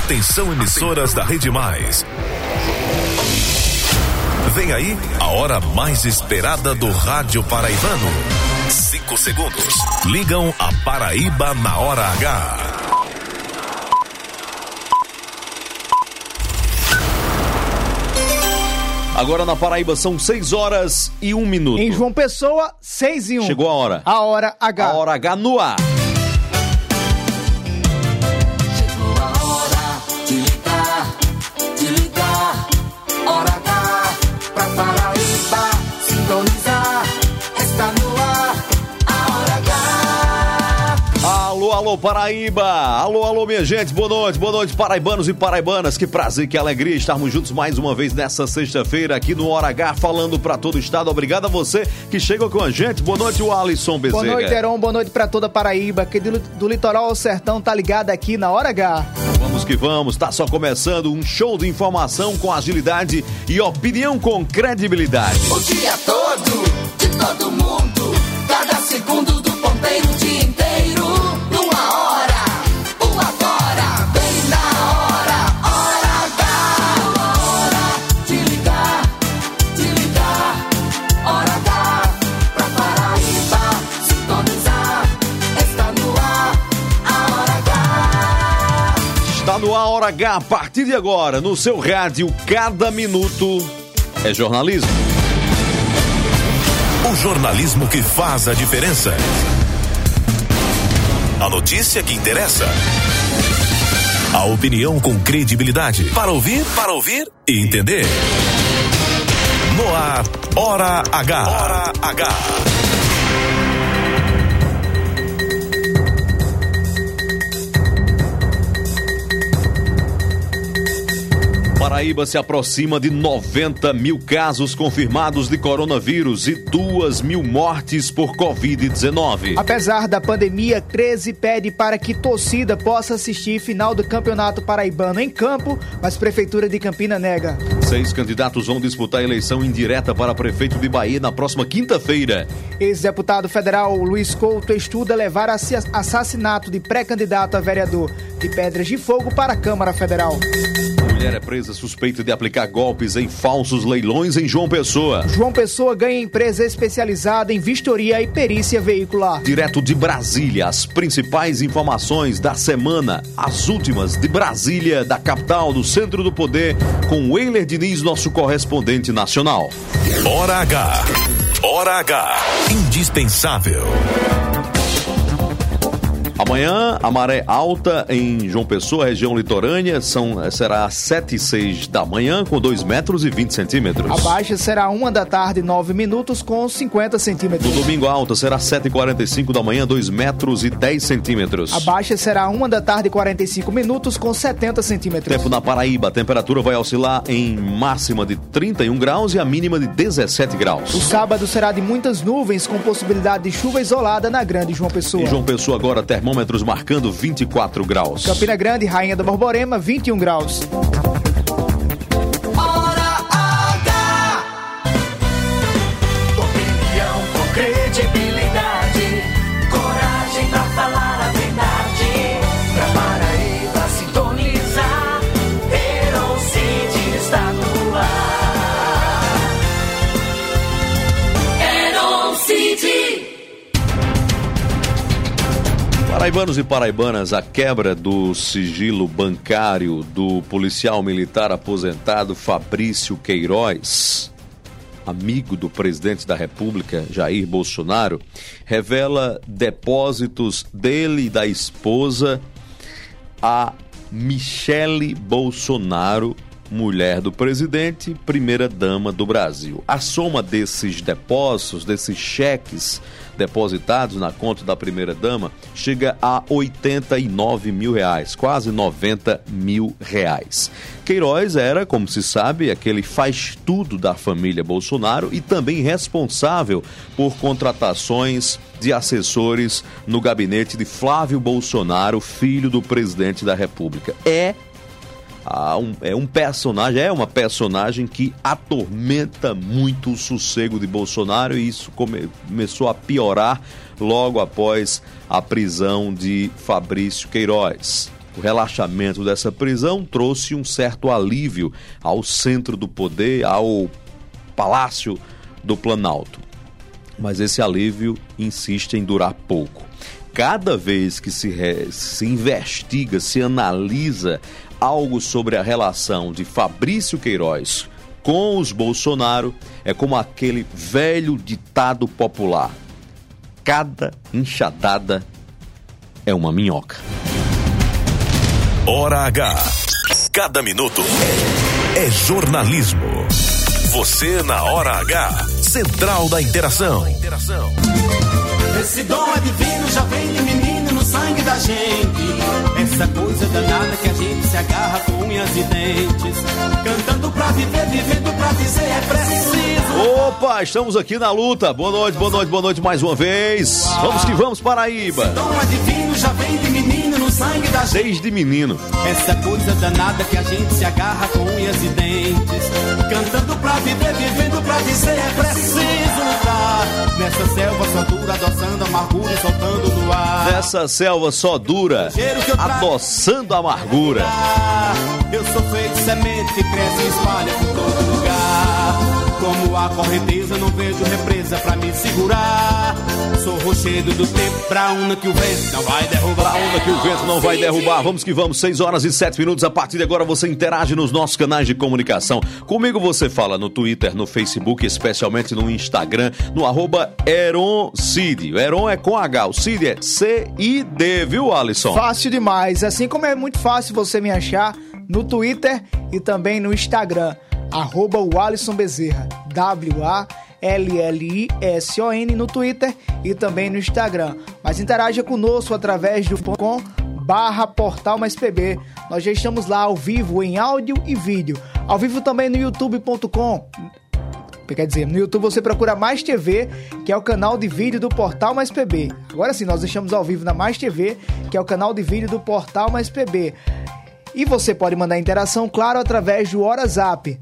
Atenção, emissoras da Rede Mais. Vem aí a hora mais esperada do rádio paraibano. 5 segundos. Ligam a Paraíba na hora H. Agora na Paraíba são 6 horas e 1 minuto. Em João Pessoa, 6 e 1. Chegou a hora. A hora H. A hora H no ar. Chegou a hora de ligar, hora H pra Paraíba sintonizar. Está no ar, a hora H. Alô, alô, Paraíba! Alô, minha gente, boa noite, paraibanos e paraibanas. Que prazer, que alegria estarmos juntos mais uma vez nessa sexta-feira aqui no Hora H, falando para todo o estado. Obrigado a você que chega com a gente. Boa noite, o Alisson Bezerra. Boa noite, Heron, boa noite para toda Paraíba, que do litoral ao sertão tá ligado aqui na Hora H. Vamos que vamos, tá só começando um show de informação com agilidade e opinião com credibilidade. O dia todo, de todo mundo, cada segundo do ponteiro, o dia inteiro, numa hora, o agora, bem na hora, hora H, hora de ligar, hora H, pra Paraíba sintonizar, está no ar, a hora H. Está no ar a Hora H, a partir de agora, no seu rádio, cada minuto é jornalismo. O jornalismo que faz a diferença. A notícia que interessa. A opinião com credibilidade. Para ouvir e entender. No ar, Hora H. Hora H. Paraíba se aproxima de 90 mil casos confirmados de coronavírus e 2 mil mortes por Covid-19. Apesar da pandemia, 13 pede para que torcida possa assistir final do Campeonato Paraibano em campo, mas Prefeitura de Campina nega. 6 candidatos vão disputar a eleição indireta para prefeito de Bahia na próxima quinta-feira. Ex-deputado federal Luiz Couto estuda levar assassinato de pré-candidato a vereador de Pedras de Fogo para a Câmara Federal. Mulher é presa suspeita de aplicar golpes em falsos leilões em João Pessoa. João Pessoa ganha empresa especializada em vistoria e perícia veicular. Direto de Brasília, as principais informações da semana, as últimas de Brasília, da capital, do centro do poder, com Weiler Diniz, nosso correspondente nacional. Hora H. Hora H. Indispensável. Amanhã, a maré alta em João Pessoa, região litorânea, será às 7h06 da manhã, com 2 metros e 20 centímetros. A baixa será 1 da tarde, 9 minutos, com 50 centímetros. No domingo, alta será 7h45 da manhã, 2 metros e 10 centímetros. A baixa será 1 da tarde, 45 minutos, com 70 centímetros. Tempo na Paraíba, a temperatura vai oscilar em máxima de 31 graus e a mínima de 17 graus. O sábado será de muitas nuvens, com possibilidade de chuva isolada na Grande João Pessoa. Em João Pessoa agora, termômetros marcando 24 graus. Campina Grande, Rainha da Borborema, 21 graus. Hora H. Opinião com credibilidade, coragem pra falar a verdade, pra Paraíba sintonizar, Heron City está no ar. Heron City. Paraibanos e paraibanas, a quebra do sigilo bancário do policial militar aposentado Fabrício Queiroz, amigo do presidente da República, Jair Bolsonaro, revela depósitos dele e da esposa, a Michele Bolsonaro, mulher do presidente, primeira-dama do Brasil. A soma desses depósitos, desses cheques depositados na conta da primeira-dama, chega a 89 mil reais, quase 90 mil reais. Queiroz era, como se sabe, aquele faz-tudo da família Bolsonaro e também responsável por contratações de assessores no gabinete de Flávio Bolsonaro, filho do presidente da República. É uma personagem que atormenta muito o sossego de Bolsonaro, e isso começou a piorar logo após a prisão de Fabrício Queiroz. O relaxamento dessa prisão trouxe um certo alívio ao centro do poder, ao Palácio do Planalto. Mas esse alívio insiste em durar pouco. Cada vez que se investiga, se analisa algo sobre a relação de Fabrício Queiroz com os Bolsonaro, é como aquele velho ditado popular: cada enxadada é uma minhoca. Hora H. Cada minuto é jornalismo. Você na Hora H. Central da Interação. Esse dom é divino, já vem de menino no sangue da gente. Essa coisa danada que a gente se agarra com unhas e dentes. Cantando pra viver, vivendo pra dizer é preciso. Opa, estamos aqui na luta. Boa noite mais uma vez. Vamos que vamos, Paraíba. Esse dom é divino, já vem de menino no sangue da gente. Desde menino. Essa coisa danada que a gente se agarra com unhas e dentes. Cantando pra viver, vivendo pra dizer é preciso lutar. Nessa selva só dura, adoçando amargura e soltando no ar. Nessa selva só dura, adoçando a amargura. Eu sou feito semente que cresce e espalha por todo lugar. Como a correnteza, não vejo represa pra me segurar. Sou rochedo do tempo, pra onda que o vento não vai derrubar. Pra onda que o vento não vai derrubar. Vamos que vamos, 6 horas e 7 minutos. A partir de agora você interage nos nossos canais de comunicação. Comigo você fala no Twitter, no Facebook, especialmente no Instagram, no @EronCid. O Eron é com H, o Cid é C-I-D, viu, Alisson? Fácil demais, assim como é muito fácil você me achar no Twitter e também no Instagram, @WalisonBezerra, WALLISON no Twitter e também no Instagram. Mas interaja conosco através do /Portal Mais PB. Nós já estamos lá ao vivo em áudio e vídeo. Ao vivo também no youtube.com. Quer dizer, no YouTube você procura Mais TV, que é o canal de vídeo do Portal Mais PB. Agora sim, nós estamos ao vivo na Mais TV, que é o canal de vídeo do Portal Mais PB. E você pode mandar interação, claro, através do WhatsApp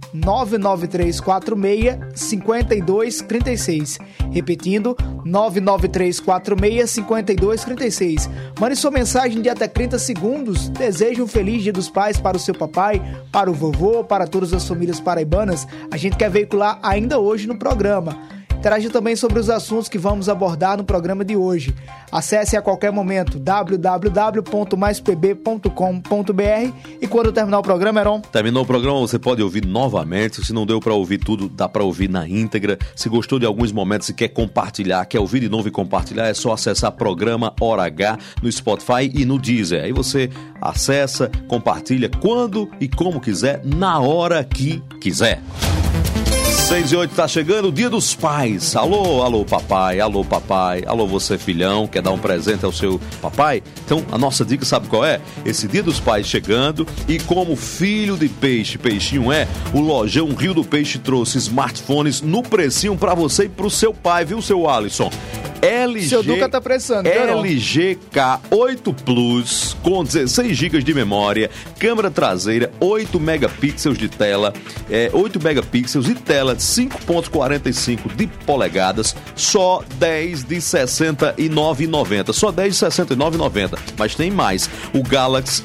99346-5236. Repetindo, 99346-5236. Mande sua mensagem de até 30 segundos. Deseje um feliz Dia dos Pais para o seu papai, para o vovô, para todas as famílias paraibanas. A gente quer veicular ainda hoje no programa. Interaja também sobre os assuntos que vamos abordar no programa de hoje. Acesse a qualquer momento www.maispb.com.br e quando terminar o programa, Heron? Terminou o programa, você pode ouvir novamente. Se não deu para ouvir tudo, dá para ouvir na íntegra. Se gostou de alguns momentos e quer compartilhar, quer ouvir de novo e compartilhar, é só acessar programa Hora H no Spotify e no Deezer. Aí você acessa, compartilha quando e como quiser, na hora que quiser. 6 e 8 tá chegando, o Dia dos Pais. Alô papai, alô você filhão, quer dar um presente ao seu papai? Então a nossa dica sabe qual é? Esse Dia dos Pais chegando e como filho de peixe, peixinho é, o Lojão Rio do Peixe trouxe smartphones no precinho pra você e pro seu pai, viu, seu Alisson? Seu Duca tá pressando, LG K8 Plus com 16 GB de memória, câmera traseira, 8 megapixels de tela, 8 megapixels e tela de 5.45 de polegadas, só 10 de R$ 69,90. Só 10 de R$ 69,90. Mas tem mais. O Galaxy,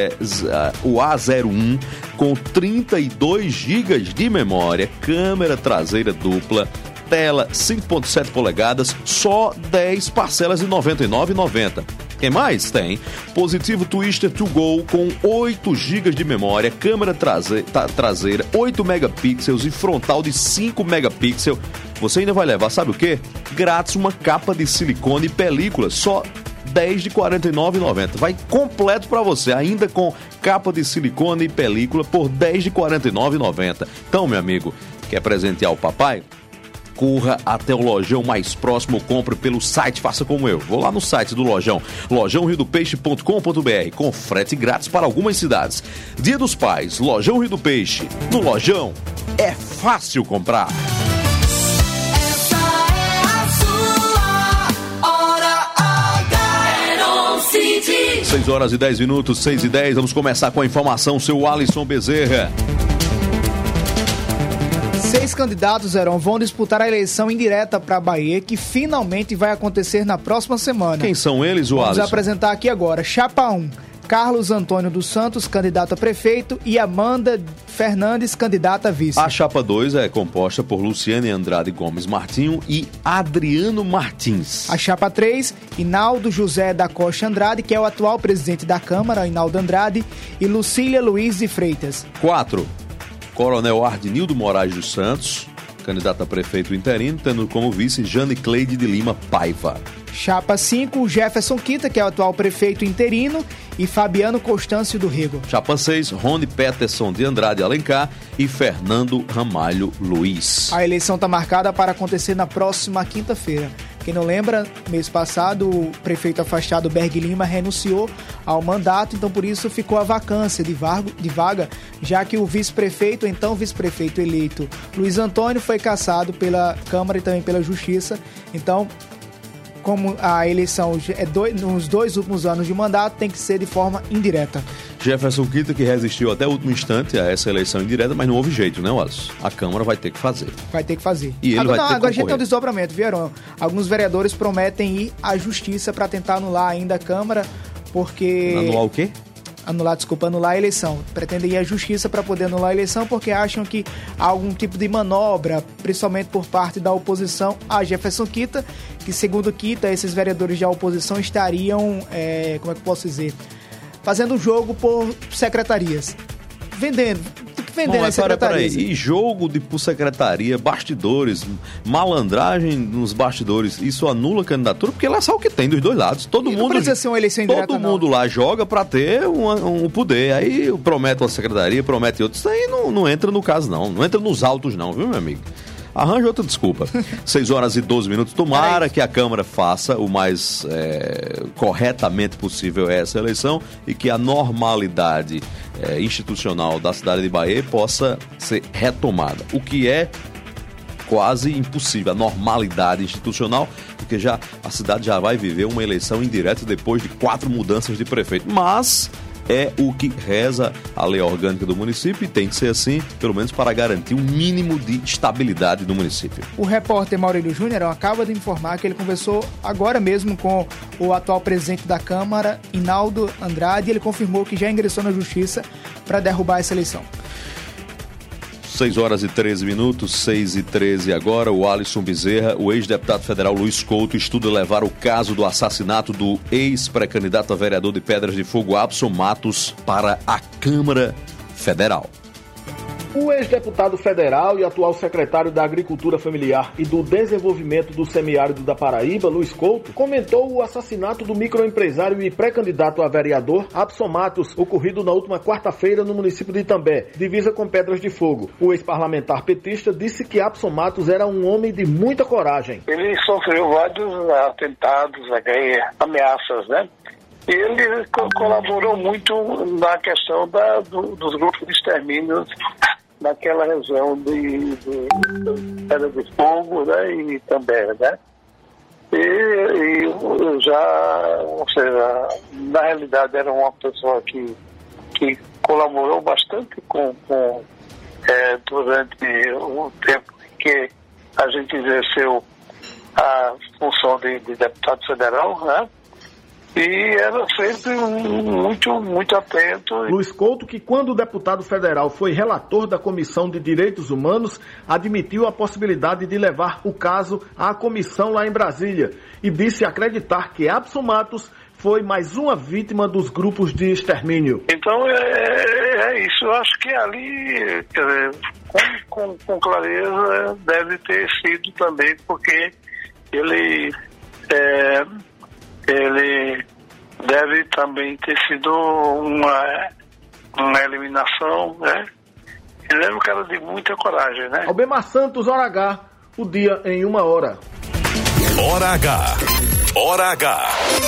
o A01 com 32 GB de memória, câmera traseira dupla, tela 5.7 polegadas, só 10 parcelas de R$ 99,90. Tem mais? Tem. Positivo Twister to Go com 8 GB de memória, câmera traseira, 8 megapixels e frontal de 5 megapixels. Você ainda vai levar, sabe o quê? Grátis uma capa de silicone e película, só 10 de R$ 49,90. Vai completo para você, ainda com capa de silicone e película por 10 de R$ 49,90. Então, meu amigo, quer presentear o papai? Corra até o Lojão mais próximo, compre pelo site, faça como eu. Vou lá no site do Lojão, lojãoriodopeixe.com.br, com frete grátis para algumas cidades. Dia dos Pais, Lojão Rio do Peixe. No Lojão é fácil comprar. Essa é a sua Hora H. 6 horas e 10 minutos, 6 e 10. Vamos começar com a informação, seu Alisson Bezerra. 6 candidatos, Heron, vão disputar a eleição indireta para a Bahia, que finalmente vai acontecer na próxima semana. Quem são eles, o Alisson? Vamos apresentar aqui agora. Chapa 1, Carlos Antônio dos Santos, candidato a prefeito, e Amanda Fernandes, candidata a vice. A chapa 2 é composta por Luciane Andrade Gomes Martinho e Adriano Martins. A chapa 3, Hinaldo José da Costa Andrade, que é o atual presidente da Câmara, Hinaldo Andrade, e Lucília Luiz de Freitas. 4, Coronel Ardinildo Moraes dos Santos, candidato a prefeito interino, tendo como vice Jane Cleide de Lima Paiva. Chapa 5, Jefferson Quita, que é o atual prefeito interino, e Fabiano Constâncio do Rego. Chapa 6, Rony Peterson de Andrade Alencar e Fernando Ramalho Luiz. A eleição está marcada para acontecer na próxima quinta-feira. Quem não lembra, mês passado, o prefeito afastado Berg Lima renunciou ao mandato, então por isso ficou a vacância de vaga, já que o vice-prefeito, então vice-prefeito eleito Luiz Antônio, foi cassado pela Câmara e também pela Justiça. Então, como a eleição nos 2 últimos anos de mandato, tem que ser de forma indireta. Jefferson Quita, que resistiu até o último instante a essa eleição indireta, mas não houve jeito, né, Wallace? A Câmara vai ter que fazer. Vai ter que fazer. E ele agora, vai ter que agora a gente tem um concorrer. desdobramento, vieram. Alguns vereadores prometem ir à Justiça para tentar anular ainda a Câmara, porque... Anular o quê? Anular a eleição. Pretendem ir à Justiça para poder anular a eleição porque acham que há algum tipo de manobra, principalmente por parte da oposição a Jefferson Quita, que segundo Quita, esses vereadores da oposição estariam, como é que eu posso dizer, fazendo um jogo por secretarias. Vendendo as secretarias. E jogo por secretaria, bastidores, malandragem nos bastidores, isso anula a candidatura, porque lá é só o que tem dos dois lados. Todo E mundo, não precisa ser uma eleição indireta, todo mundo lá joga pra ter um poder. Aí promete uma secretaria, promete outros. Isso aí não entra no caso, não entra nos autos, não, viu, meu amigo? Arranja outra desculpa. 6h12. Tomara que a Câmara faça o mais corretamente possível essa eleição e que a normalidade institucional da cidade de Bahia possa ser retomada. O que é quase impossível, a normalidade institucional, porque a cidade já vai viver uma eleição indireta depois de 4 mudanças de prefeito. Mas é o que reza a lei orgânica do município e tem que ser assim, pelo menos para garantir um mínimo de estabilidade do município. O repórter Maurílio Júnior acaba de informar que ele conversou agora mesmo com o atual presidente da Câmara, Hinaldo Andrade, e ele confirmou que já ingressou na Justiça para derrubar essa eleição. 6h13, 6h13 agora. O Alisson Bezerra, o ex-deputado federal Luiz Couto, estuda levar o caso do assassinato do ex-pré-candidato a vereador de Pedras de Fogo, Abson Matos, para a Câmara Federal. O ex-deputado federal e atual secretário da Agricultura Familiar e do Desenvolvimento do Semiárido da Paraíba, Luiz Couto, comentou o assassinato do microempresário e pré-candidato a vereador, Abson Matos, ocorrido na última quarta-feira no município de Itambé, divisa com Pedras de Fogo. O ex-parlamentar petista disse que Abson Matos era um homem de muita coragem. Ele sofreu vários atentados, ameaças, né? Ele colaborou muito na questão dos grupos de extermínio naquela região de Pedra de Fogo, né, e também, né? E já, ou seja, na realidade era uma pessoa que colaborou bastante durante o tempo que a gente exerceu a função de deputado federal, né? E era sempre muito atento. Luiz Couto, que quando deputado federal foi relator da Comissão de Direitos Humanos, admitiu a possibilidade de levar o caso à comissão lá em Brasília e disse acreditar que Abson Matos foi mais uma vítima dos grupos de extermínio. Então é isso. Eu acho que ali, quer dizer, com clareza, deve ter sido também porque ele deve também ter sido uma eliminação, né? Ele era um cara de muita coragem, né? Albemar Santos, Hora H, o dia em 1 hora. Hora H.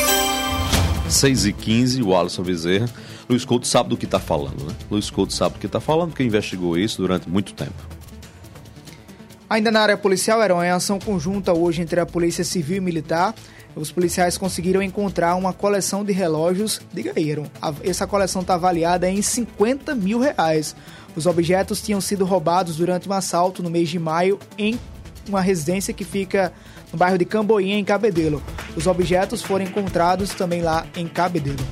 6h15, o Alisson Bezerra. Luiz Couto sabe do que está falando, né? Luiz Couto sabe do que está falando, porque investigou isso durante muito tempo. Ainda na área policial, era uma ação conjunta hoje entre a Polícia Civil e Militar. Os policiais conseguiram encontrar uma coleção de relógios de Gaeiro. Essa coleção está avaliada em R$50 mil. Os objetos tinham sido roubados durante um assalto no mês de maio em uma residência que fica no no bairro de Camboinha, em Cabedelo. Os objetos foram encontrados também lá em Cabedelo.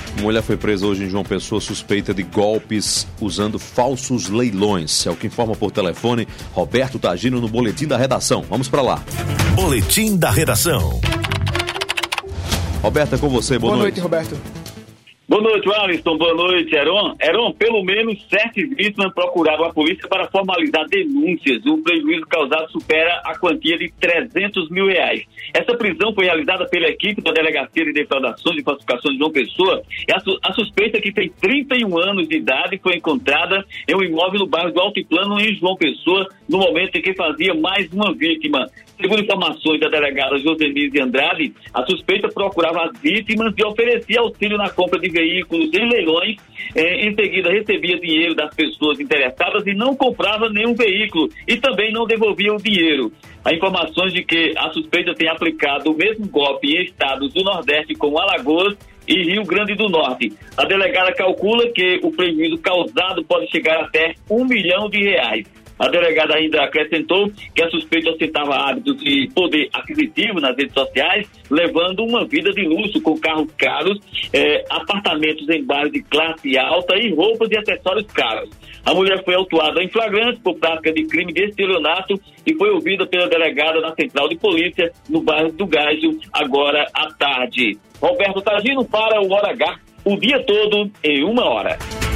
Mulher foi presa hoje em João Pessoa, suspeita de golpes usando falsos leilões. É o que informa por telefone Roberto Tagino no Boletim da Redação. Vamos para lá. Boletim da Redação. Roberto, é com você. Boa noite, Roberto. Boa noite, Alisson. Boa noite, Heron. Heron, pelo menos 7 vítimas procuraram a polícia para formalizar denúncias. O prejuízo causado supera a quantia de R$300 mil. Essa prisão foi realizada pela equipe da Delegacia de Defraudações e Falsificações de João Pessoa. A suspeita, que tem 31 anos de idade, foi encontrada em um imóvel no bairro do Altiplano, em João Pessoa, no momento em que fazia mais uma vítima. Segundo informações da delegada Josenise Andrade, a suspeita procurava as vítimas e oferecia auxílio na compra de veículos em leilões. Em seguida, recebia dinheiro das pessoas interessadas e não comprava nenhum veículo e também não devolvia o dinheiro. Há informações de que a suspeita tem aplicado o mesmo golpe em estados do Nordeste, como Alagoas e Rio Grande do Norte. A delegada calcula que o prejuízo causado pode chegar até R$1 milhão. A delegada ainda acrescentou que a suspeita ostentava hábitos de poder aquisitivo nas redes sociais, levando uma vida de luxo com carros caros, apartamentos em bairros de classe alta e roupas e acessórios caros. A mulher foi autuada em flagrante por prática de crime de estelionato e foi ouvida pela delegada na Central de Polícia no bairro do Gágio, agora à tarde. Roberto Tagino para o Hora H, o dia todo em 1 hora.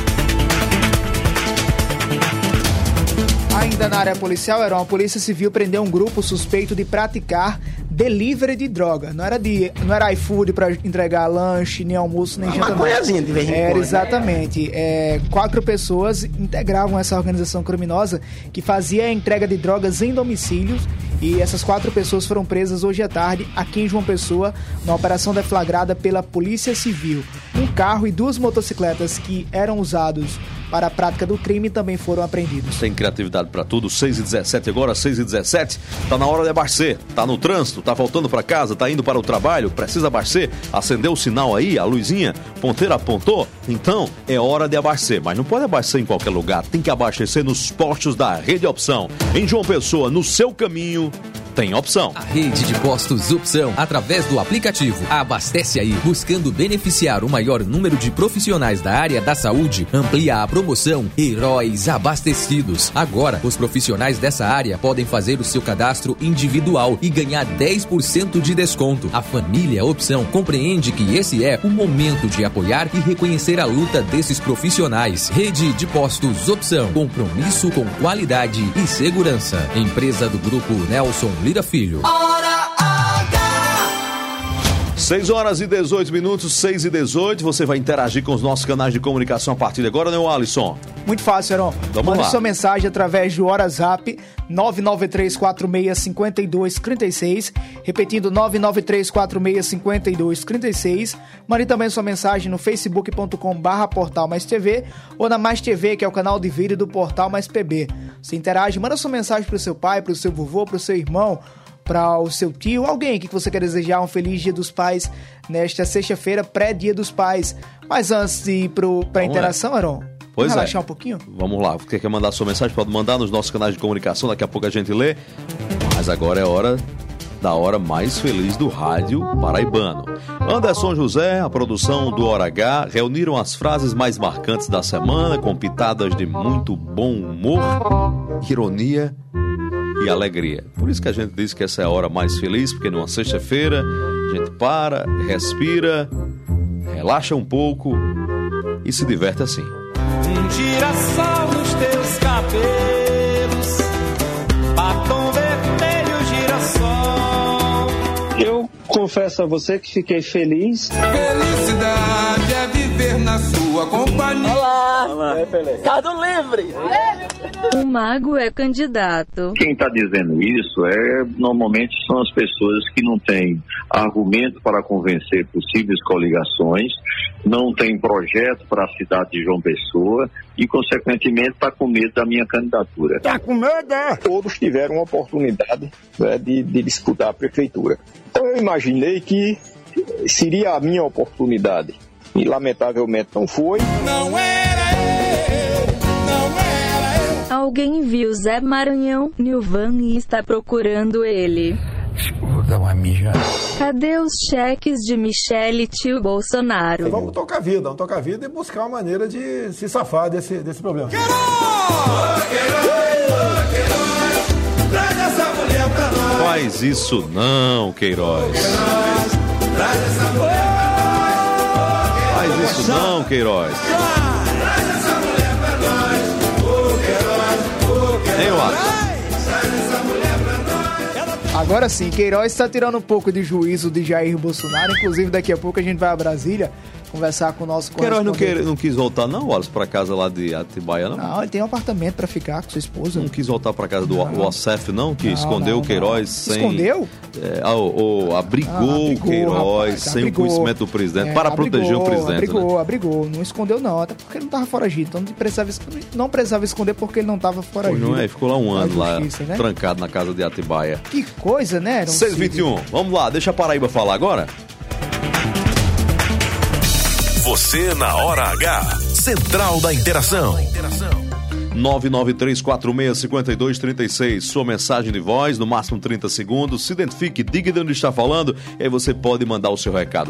Ainda na área policial, a Polícia Civil prendeu um grupo suspeito de praticar delivery de droga. Não era iFood para entregar lanche, nem almoço, nem jantar. Maconhazinha de vez em quando. Exatamente. 4 pessoas integravam essa organização criminosa que fazia a entrega de drogas em domicílios, e essas 4 pessoas foram presas hoje à tarde aqui em João Pessoa, na operação deflagrada pela Polícia Civil. Um carro e 2 motocicletas que eram usados para a prática do crime também foram apreendidos. Tem criatividade para tudo. 6h17 agora, 6h17. Tá na hora de abastecer. Tá no trânsito, tá voltando para casa, tá indo para o trabalho, precisa abastecer. Acendeu o sinal aí, a luzinha ponteira apontou? Então é hora de abastecer. Mas não pode abastecer em qualquer lugar. Tem que abastecer nos postos da Rede Opção. Em João Pessoa, no seu caminho, tem Opção. A rede de postos Opção, através do aplicativo. Abastece aí, buscando beneficiar o maior número de profissionais da área da saúde. Amplia a promoção Heróis Abastecidos. Agora, os profissionais dessa área podem fazer o seu cadastro individual e ganhar 10% de desconto. A família Opção compreende que esse é o momento de apoiar e reconhecer a luta desses profissionais. Rede de postos Opção. Compromisso com qualidade e segurança. Empresa do Grupo Nelson Lira Filho. Hora H. 6h18, 6h18. Você vai interagir com os nossos canais de comunicação a partir de agora, né, Alisson? Muito fácil, Heron. Mande sua mensagem através do WhatsApp 993465236, repetindo 993465236. Mande também sua mensagem no facebook.com/Portal Mais TV ou na Mais TV, que é o canal de vídeo do Portal Mais PB. Você interage, manda sua mensagem pro seu pai, pro seu vovô, pro seu irmão, para o seu tio, alguém que você quer desejar um feliz Dia dos Pais nesta sexta-feira, pré-Dia dos Pais. Mas antes de ir para a interação, Heron, vamos relaxar um pouquinho? Vamos lá, você quer mandar sua mensagem? Pode mandar nos nossos canais de comunicação, daqui a pouco a gente lê. Mas agora é hora da hora mais feliz do rádio paraibano. Anderson José, a produção do Hora H, reuniram as frases mais marcantes da semana, com pitadas de muito bom humor, ironia e alegria. Por isso que a gente diz que essa é a hora mais feliz, porque numa sexta-feira a gente para, respira, relaxa um pouco e se diverte assim. Um girassol nos teus cabelos, batom vermelho, girassol. Eu confesso a você que fiquei feliz. Felicidade é viver na sua companhia. Olá. Estado livre. O mago é candidato. Quem está dizendo isso normalmente são as pessoas que não têm argumento para convencer possíveis coligações, não tem projeto para a cidade de João Pessoa e, consequentemente, está com medo da minha candidatura. Está com medo, é? Todos tiveram a oportunidade, né, de disputar a prefeitura. Então eu imaginei que seria a minha oportunidade. E lamentavelmente não foi. Não era eu, não era eu. Alguém viu Zé Maranhão, Nilvan, e está procurando ele. Vou dar uma mijada. Cadê os cheques de Michele e tio Bolsonaro? Vamos tocar a vida e buscar uma maneira de se safar desse problema. Traz essa mulher pra nós. Faz isso não, Queiroz. Traz essa mulher pra nós. Faz isso não, Queiroz. Traz essa mulher pra nós. Hein, Wallace? Agora sim, Queiroz está tirando um pouco de juízo de Jair Bolsonaro. Inclusive, daqui a pouco a gente vai a Brasília conversar com o nosso correspondente. Queiroz não quis voltar não, Wallace, pra casa lá de Atibaia, não? Não, ele tem um apartamento pra ficar com sua esposa. Não quis voltar pra casa do Wassef, não? Que escondeu o Queiroz sem... Escondeu? Abrigou o Queiroz, rapaz, sem o conhecimento do presidente, para proteger o presidente. Abrigou. Não escondeu não, até porque ele não tava foragido. Então não precisava esconder porque ele não tava foragido. Não é, ficou lá um ano lá, né? Trancado na casa de Atibaia. Que coisa, né? 6h21, vamos lá, deixa a Paraíba falar agora. Você na Hora H, Central da Interação. 993465236, sua mensagem de voz, no máximo 30 segundos, se identifique, diga de onde está falando, e aí você pode mandar o seu recado,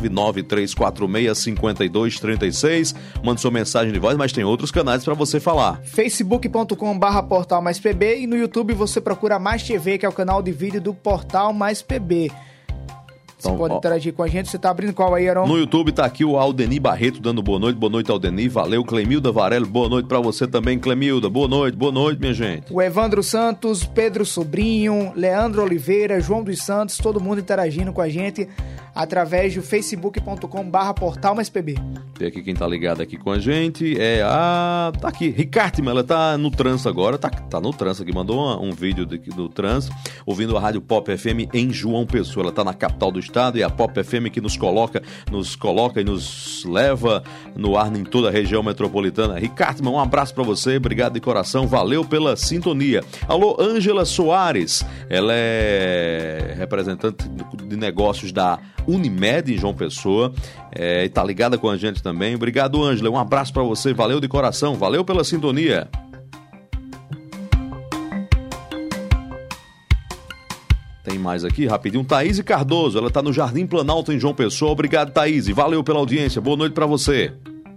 993465236, manda sua mensagem de voz, mas tem outros canais para você falar. facebook.com/Portal Mais PB e no YouTube você procura Mais TV, que é o canal de vídeo do Portal Mais PB. Você pode interagir com a gente. Você tá abrindo qual aí, Aron? No YouTube tá aqui o Aldeni Barreto dando boa noite, Aldeni, valeu. Clemilda Varelo, boa noite pra você também, Clemilda, boa noite, minha gente. O Evandro Santos, Pedro Sobrinho, Leandro Oliveira, João dos Santos, todo mundo interagindo com a gente através do facebook.com/Portal Mais PB. Tem aqui quem tá ligado aqui com a gente, tá aqui, Ricardo, ela tá no trânsito agora, tá no trânsito aqui, mandou um vídeo do trânsito, ouvindo a Rádio Pop FM em João Pessoa, ela tá na capital do estado e a Pop FM que nos coloca e nos leva no ar em toda a região metropolitana. Ricardo, um abraço pra você, obrigado de coração, valeu pela sintonia. Alô, Ângela Soares, ela é representante de negócios da Unimed em João Pessoa, e tá ligada com a gente também. Obrigado, Ângela, um abraço pra você, valeu de coração, valeu pela sintonia. Tem mais aqui, rapidinho, Thaís Cardoso, ela tá no Jardim Planalto em João Pessoa. Obrigado, Thaís, valeu pela audiência, boa noite pra você.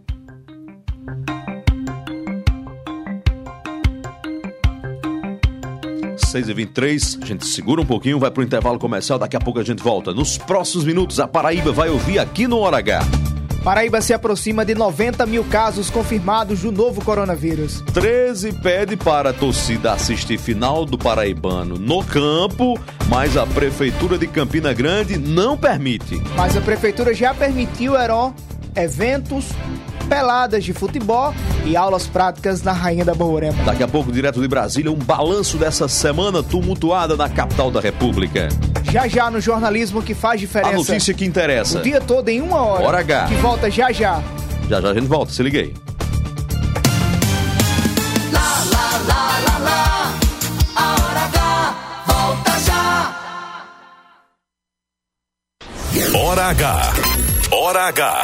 Seis e 23, a gente segura um pouquinho, vai pro intervalo comercial, daqui a pouco a gente volta. Nos próximos minutos, a Paraíba vai ouvir aqui no Hora H. Paraíba se aproxima de 90 mil casos confirmados do novo coronavírus. 13 pede para a torcida assistir final do Paraibano no campo, mas a Prefeitura de Campina Grande não permite. Mas a Prefeitura já permitiu, Heron, eventos, peladas de futebol e aulas práticas na Rainha da Borborema. Daqui a pouco, direto de Brasília, um balanço dessa semana tumultuada na capital da República. Já no jornalismo que faz diferença. A notícia que interessa. O dia todo em 1 hora. Hora H. Que volta já. Já a gente volta, se liga aí. A Hora H volta já. Hora H. Hora H.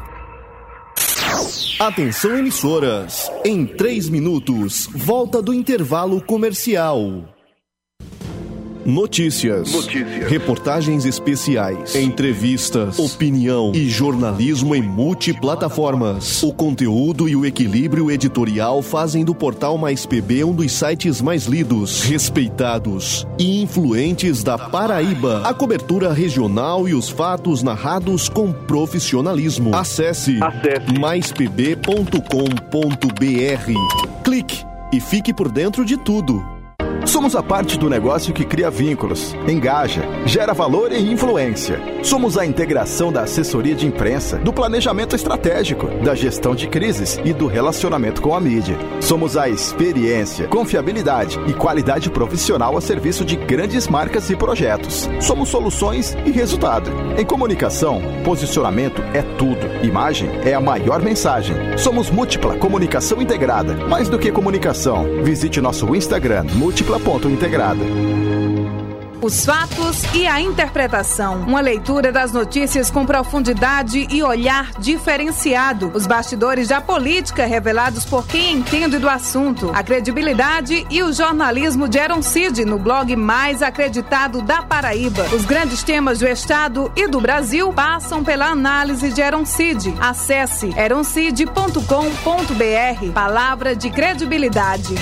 Atenção, emissoras. Em 3 minutos, volta do intervalo comercial. Notícias, reportagens especiais, entrevistas, opinião e jornalismo em multiplataformas. O conteúdo e o equilíbrio editorial fazem do Portal Mais PB um dos sites mais lidos, respeitados e influentes da Paraíba. A cobertura regional e os fatos narrados com profissionalismo. Acesse maispb.com.br. Clique e fique por dentro de tudo. Somos a parte do negócio que cria vínculos, engaja, gera valor e influência. Somos a integração da assessoria de imprensa, do planejamento estratégico, da gestão de crises e do relacionamento com a mídia. Somos a experiência, confiabilidade e qualidade profissional a serviço de grandes marcas e projetos. Somos soluções e resultado. Em comunicação, posicionamento é tudo. Imagem é a maior mensagem. Somos Múltipla Comunicação Integrada. Mais do que comunicação, visite nosso Instagram, múltipla.integrada. os fatos e a interpretação. Uma leitura das notícias com profundidade e olhar diferenciado. Os bastidores da política revelados por quem entende do assunto. A credibilidade e o jornalismo de Heron Cid no blog mais acreditado da Paraíba. Os grandes temas do Estado e do Brasil passam pela análise de Heron Cid. Acesse heroncid.com.br. Palavra de credibilidade.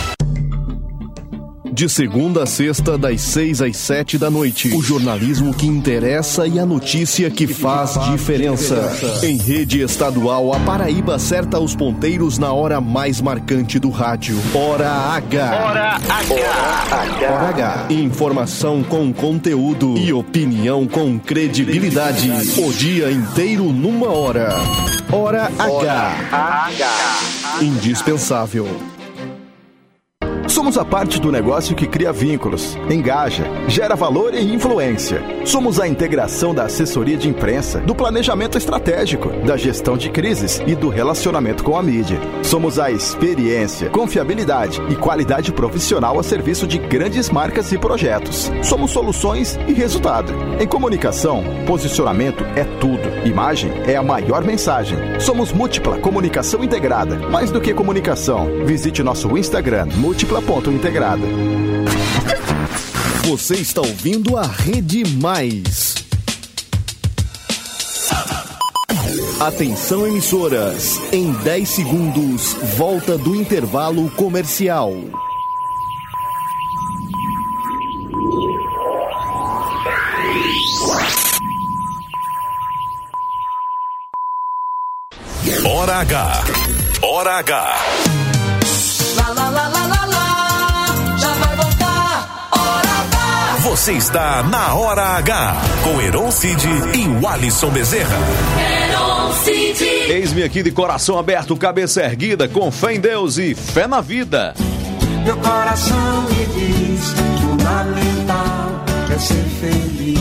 De segunda a sexta, das 6 às 7 da noite. O jornalismo que interessa e a notícia que faz diferença. Em rede estadual, a Paraíba acerta os ponteiros na hora mais marcante do rádio. Hora H. Hora H. Hora H. Informação com conteúdo e opinião com credibilidade. O dia inteiro numa hora. Hora H. Indispensável. Somos a parte do negócio que cria vínculos, engaja, gera valor e influência. Somos a integração da assessoria de imprensa, do planejamento estratégico, da gestão de crises e do relacionamento com a mídia. Somos a experiência, confiabilidade e qualidade profissional a serviço de grandes marcas e projetos. Somos soluções e resultado. Em comunicação, posicionamento é tudo. Imagem é a maior mensagem. Somos Múltipla Comunicação Integrada. Mais do que comunicação, visite nosso Instagram, múltipla.integrada. Você está ouvindo a Rede Mais. Atenção, emissoras. Em 10 segundos, volta do intervalo comercial. Hora H. Hora H. Lá, lá, lá, lá, lá, lá. Já vai voltar. Hora H. Você está na Hora H. Com Heron Cid e Walisson Bezerra. Heron Cid. Eis-me aqui de coração aberto, cabeça erguida, com fé em Deus e fé na vida. Meu coração me diz: fundamental é ser feliz.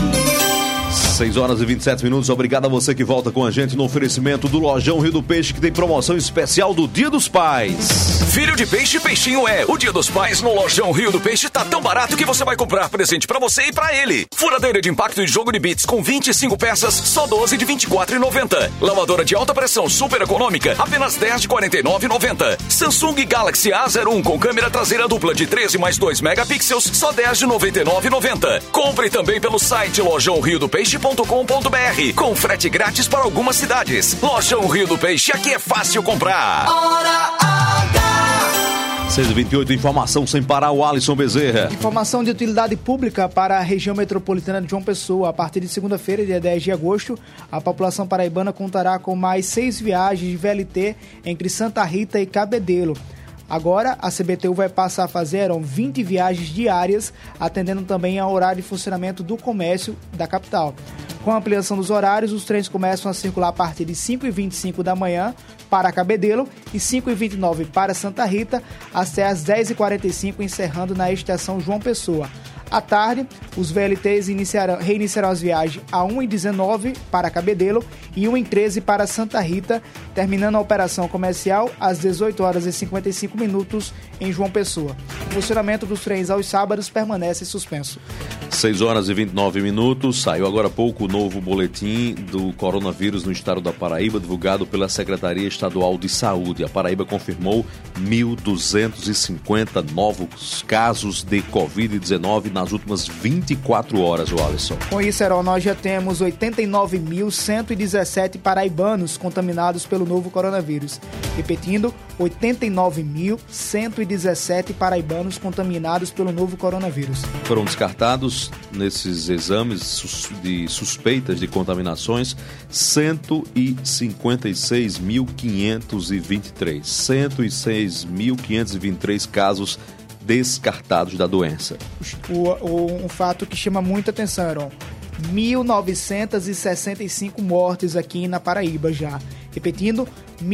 6 horas e 27 minutos, obrigado a você que volta com a gente no oferecimento do Lojão Rio do Peixe, que tem promoção especial do Dia dos Pais. Filho de peixe, peixinho é. O Dia dos Pais no Lojão Rio do Peixe tá tão barato que você vai comprar presente pra você e pra ele. Furadeira de impacto e jogo de bits com 25 peças, só 12 de R$ 24,90. Lavadora de alta pressão super econômica, apenas 10 de R$ 49,90. Samsung Galaxy A01 com câmera traseira dupla de 13 mais 2 megapixels, só 10 de R$ 99,90. Compre também pelo site lojãoriodopeixe.com.br, com frete grátis para algumas cidades. Lojão Rio do Peixe, aqui é fácil comprar. Hora H. 6h28, informação sem parar, o Alisson Bezerra. Informação de utilidade pública para a região metropolitana de João Pessoa. A partir de segunda-feira, dia 10 de agosto, a população paraibana contará com mais 6 viagens de VLT entre Santa Rita e Cabedelo. Agora, a CBTU vai passar a fazer 20 viagens diárias, atendendo também ao horário de funcionamento do comércio da capital. Com a ampliação dos horários, os trens começam a circular a partir de 5h25 da manhã para Cabedelo e 5h29 para Santa Rita, até às 10h45, encerrando na estação João Pessoa. À tarde, os VLTs reiniciarão as viagens a 1h19 para Cabedelo e 1h13 para Santa Rita, terminando a operação comercial às 18 horas e 55 minutos em João Pessoa. O funcionamento dos trens aos sábados permanece suspenso. 6 horas e 29 minutos, saiu agora há pouco o novo boletim do coronavírus no estado da Paraíba, divulgado pela Secretaria Estadual de Saúde. A Paraíba confirmou 1.250 novos casos de Covid-19 nas últimas 24 horas, o Alisson. Com isso, Heron, nós já temos 89.117 paraibanos contaminados pelo novo coronavírus. Repetindo, 89.117 paraibanos contaminados pelo novo coronavírus. Foram descartados nesses exames de suspeitas de contaminações 156.523. 106.523 casos descartados da doença. Um fato que chama muita atenção, Heron. 1.965 mortes aqui na Paraíba já. Repetindo,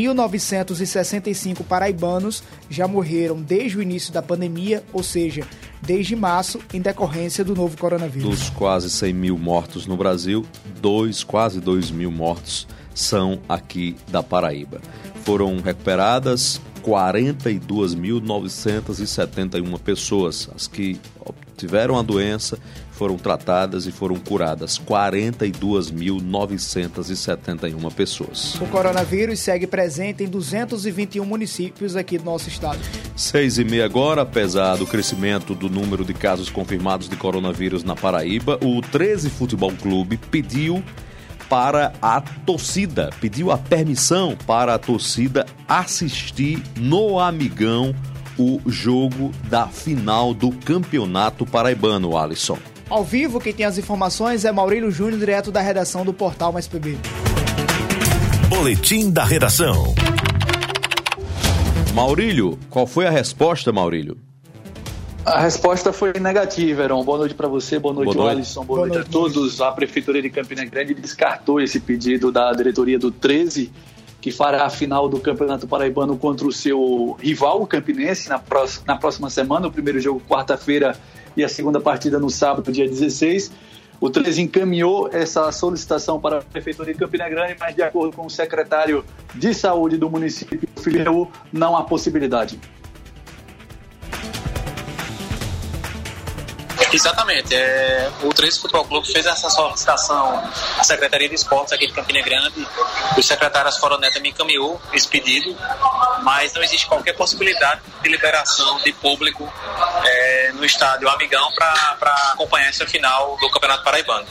1.965 paraibanos já morreram desde o início da pandemia, ou seja, desde março, em decorrência do novo coronavírus. Dos quase 100 mil mortos no Brasil, quase 2 mil mortos são aqui da Paraíba. Foram recuperadas 42.971 pessoas, as que tiveram a doença, foram tratadas e foram curadas 42.971 pessoas. O coronavírus segue presente em 221 municípios aqui do nosso estado. 6h30 agora, apesar do crescimento do número de casos confirmados de coronavírus na Paraíba, o 13 Futebol Clube pediu a permissão para a torcida assistir no Amigão o jogo da final do Campeonato Paraibano, Alisson. Ao vivo, quem tem as informações é Maurílio Júnior, direto da redação do Portal Mais PB. Boletim da redação. Maurílio, qual foi a resposta, Maurílio? A resposta foi negativa, Heron. Boa noite para você, boa noite, Alisson, boa noite a todos. A Prefeitura de Campina Grande descartou esse pedido da diretoria do 13, que fará a final do Campeonato Paraibano contra o seu rival, o Campinense, na próxima semana. O primeiro jogo quarta-feira e a segunda partida no sábado, dia 16. O 13 encaminhou essa solicitação para a Prefeitura de Campina Grande, mas de acordo com o secretário de Saúde do município, Filho, não há possibilidade. Exatamente. O 13 Futebol Clube fez essa solicitação à Secretaria de Esportes aqui de Campina Grande. O secretário Asforo Neto me encaminhou esse pedido, mas não existe qualquer possibilidade de liberação de público no estádio Amigão para acompanhar essa final do Campeonato Paraibano.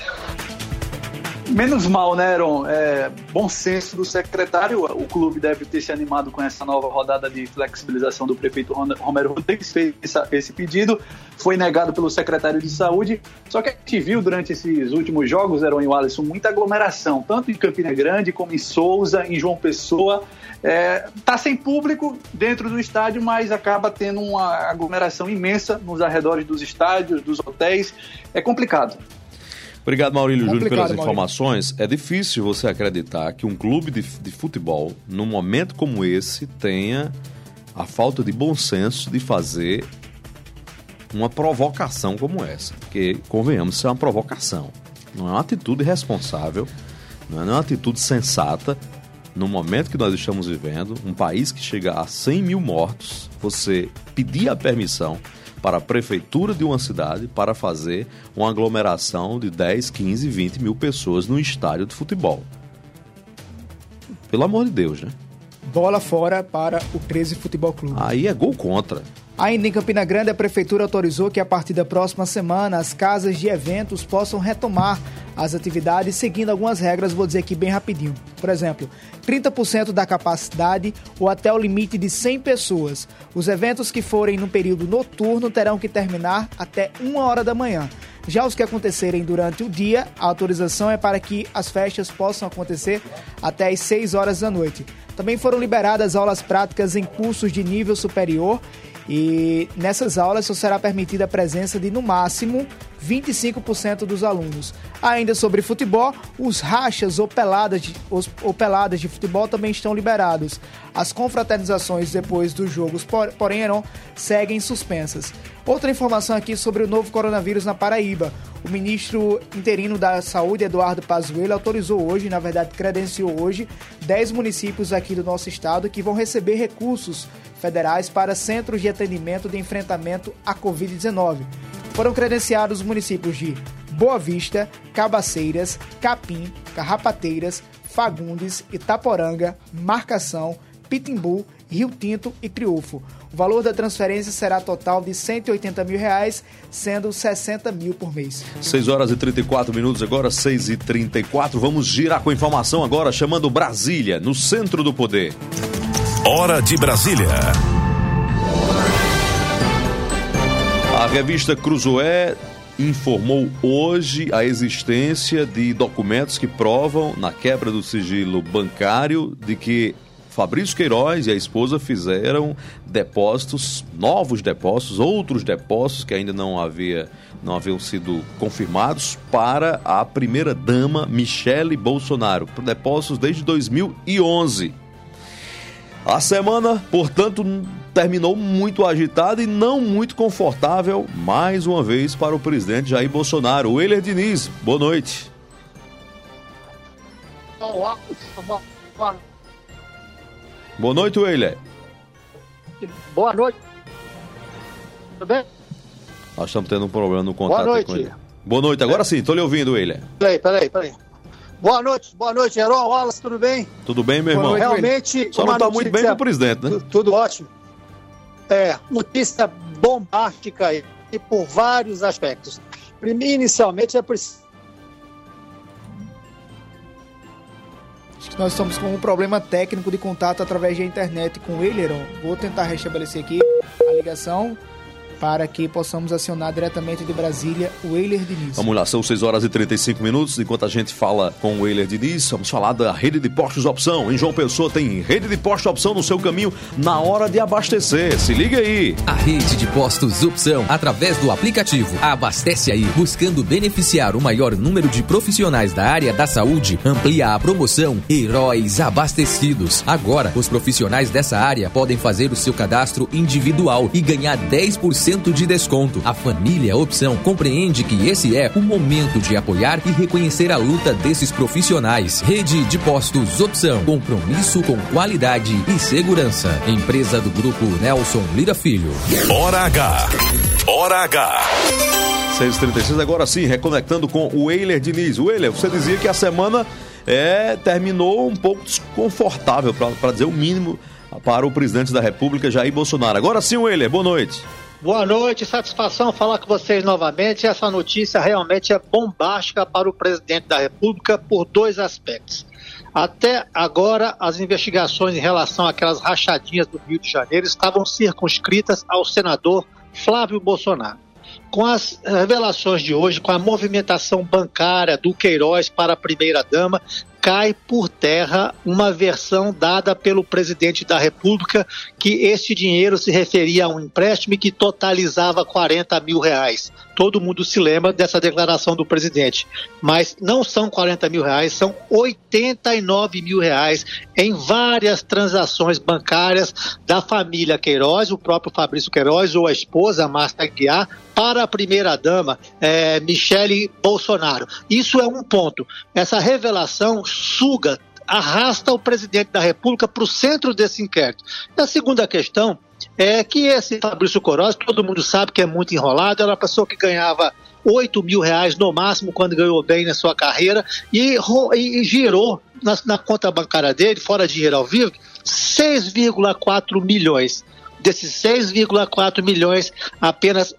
Menos mal, né, Heron? Bom senso do secretário. O clube deve ter se animado com essa nova rodada de flexibilização do prefeito Romero Rodrigues. Fez esse pedido, foi negado pelo secretário de Saúde. Só que a gente viu durante esses últimos jogos, Heron e o Alisson, muita aglomeração, tanto em Campina Grande como em Souza, em João Pessoa. Tá sem público dentro do estádio, mas acaba tendo uma aglomeração imensa nos arredores dos estádios, dos hotéis. É complicado. Obrigado, Maurílio Júnior, pelas informações. É difícil você acreditar que um clube de futebol, num momento como esse, tenha a falta de bom senso de fazer uma provocação como essa. Porque, convenhamos, isso é uma provocação. Não é uma atitude responsável, não é uma atitude sensata. No momento que nós estamos vivendo, um país que chega a 100 mil mortos, você pedir a permissão para a prefeitura de uma cidade para fazer uma aglomeração de 10, 15, 20 mil pessoas num estádio de futebol. Pelo amor de Deus, né? Bola fora para o 13 Futebol Clube. Aí é gol contra. Ainda em Campina Grande, a Prefeitura autorizou que a partir da próxima semana as casas de eventos possam retomar as atividades seguindo algumas regras, vou dizer aqui bem rapidinho. Por exemplo, 30% da capacidade ou até o limite de 100 pessoas. Os eventos que forem no período noturno terão que terminar até 1h da manhã. Já os que acontecerem durante o dia, a autorização é para que as festas possam acontecer até às 6h da noite. Também foram liberadas aulas práticas em cursos de nível superior e nessas aulas só será permitida a presença de, no máximo, 25% dos alunos. Ainda sobre futebol, os rachas ou peladas de futebol também estão liberados. As confraternizações depois dos jogos, porém, seguem suspensas. Outra informação aqui sobre o novo coronavírus na Paraíba. O ministro interino da Saúde, Eduardo Pazuello, autorizou hoje, na verdade credenciou hoje, 10 municípios aqui do nosso estado que vão receber recursos federais para centros de atendimento de enfrentamento à Covid-19. Foram credenciados os municípios de Boa Vista, Cabaceiras, Capim, Carrapateiras, Fagundes, Itaporanga, Marcação, Pitimbu, Rio Tinto e Criúfo. O valor da transferência será total de R$ 180 mil, sendo 60 mil por mês. 6h34 agora, 6h34. Vamos girar com informação agora, chamando Brasília, no centro do poder. Hora de Brasília. A revista Cruzoé informou hoje a existência de documentos que provam, na quebra do sigilo bancário, de que Fabrício Queiroz e a esposa fizeram depósitos, novos depósitos, outros depósitos que ainda não haviam sido confirmados para a primeira-dama Michele Bolsonaro, depósitos desde 2011. A semana, portanto, terminou muito agitada e não muito confortável, mais uma vez, para o presidente Jair Bolsonaro. Weiler Diniz, boa noite. Boa noite, Weiler. Boa noite. Tudo bem? Nós estamos tendo um problema no contato Boa noite. com ele. Boa noite, agora sim, estou lhe ouvindo, William. Peraí. Boa noite, Heron, Wallace, tudo bem? Tudo bem, meu irmão? Realmente, só não está muito bem com o presidente, né? Tudo ótimo. Notícia bombástica e por vários aspectos. Inicialmente é preciso. Acho que nós estamos com um problema técnico de contato através da internet com ele, Heron. Vou tentar restabelecer aqui a ligação para que possamos acionar diretamente de Brasília o Weiler Diniz. Vamos lá, são 6 horas e 35 minutos. Enquanto a gente fala com o Weiler Diniz, vamos falar da Rede de Postos Opção. Em João Pessoa tem Rede de Postos Opção no seu caminho na hora de abastecer. Se liga aí. A Rede de Postos Opção, através do aplicativo Abastece Aí, buscando beneficiar o maior número de profissionais da área da saúde, amplia a promoção Heróis Abastecidos. Agora, os profissionais dessa área podem fazer o seu cadastro individual e ganhar 10% de desconto. A família Opção compreende que esse é o momento de apoiar e reconhecer a luta desses profissionais. Rede de Postos Opção, compromisso com qualidade e segurança. Empresa do Grupo Nelson Lira Filho. Hora H. 6h36, agora sim, reconectando com o Weiler Diniz. Weiler, você dizia que a semana terminou um pouco desconfortável, para dizer o mínimo, para o presidente da República, Jair Bolsonaro. Agora sim, Weiler, boa noite. Boa noite, satisfação falar com vocês novamente. Essa notícia realmente é bombástica para o presidente da República por dois aspectos. Até agora, as investigações em relação àquelas rachadinhas do Rio de Janeiro estavam circunscritas ao senador Flávio Bolsonaro. Com as revelações de hoje, com a movimentação bancária do Queiroz para a primeira-dama, cai por terra uma versão dada pelo presidente da República que esse dinheiro se referia a um empréstimo que totalizava R$40 mil. Todo mundo se lembra dessa declaração do presidente. Mas não são R$40 mil, são R$89 mil em várias transações bancárias da família Queiroz, o próprio Fabrício Queiroz ou a esposa, Márcia Aguiar, para a primeira-dama, Michele Bolsonaro. Isso é um ponto. Essa revelação arrasta o presidente da República para o centro desse inquérito. E a segunda questão é que esse Fabrício Queiroz, todo mundo sabe que é muito enrolado, era uma pessoa que ganhava R$8 mil no máximo quando ganhou bem na sua carreira e girou na conta bancária dele, fora dinheiro ao vivo, 6,4 milhões. Desses 6,4 milhões, apenas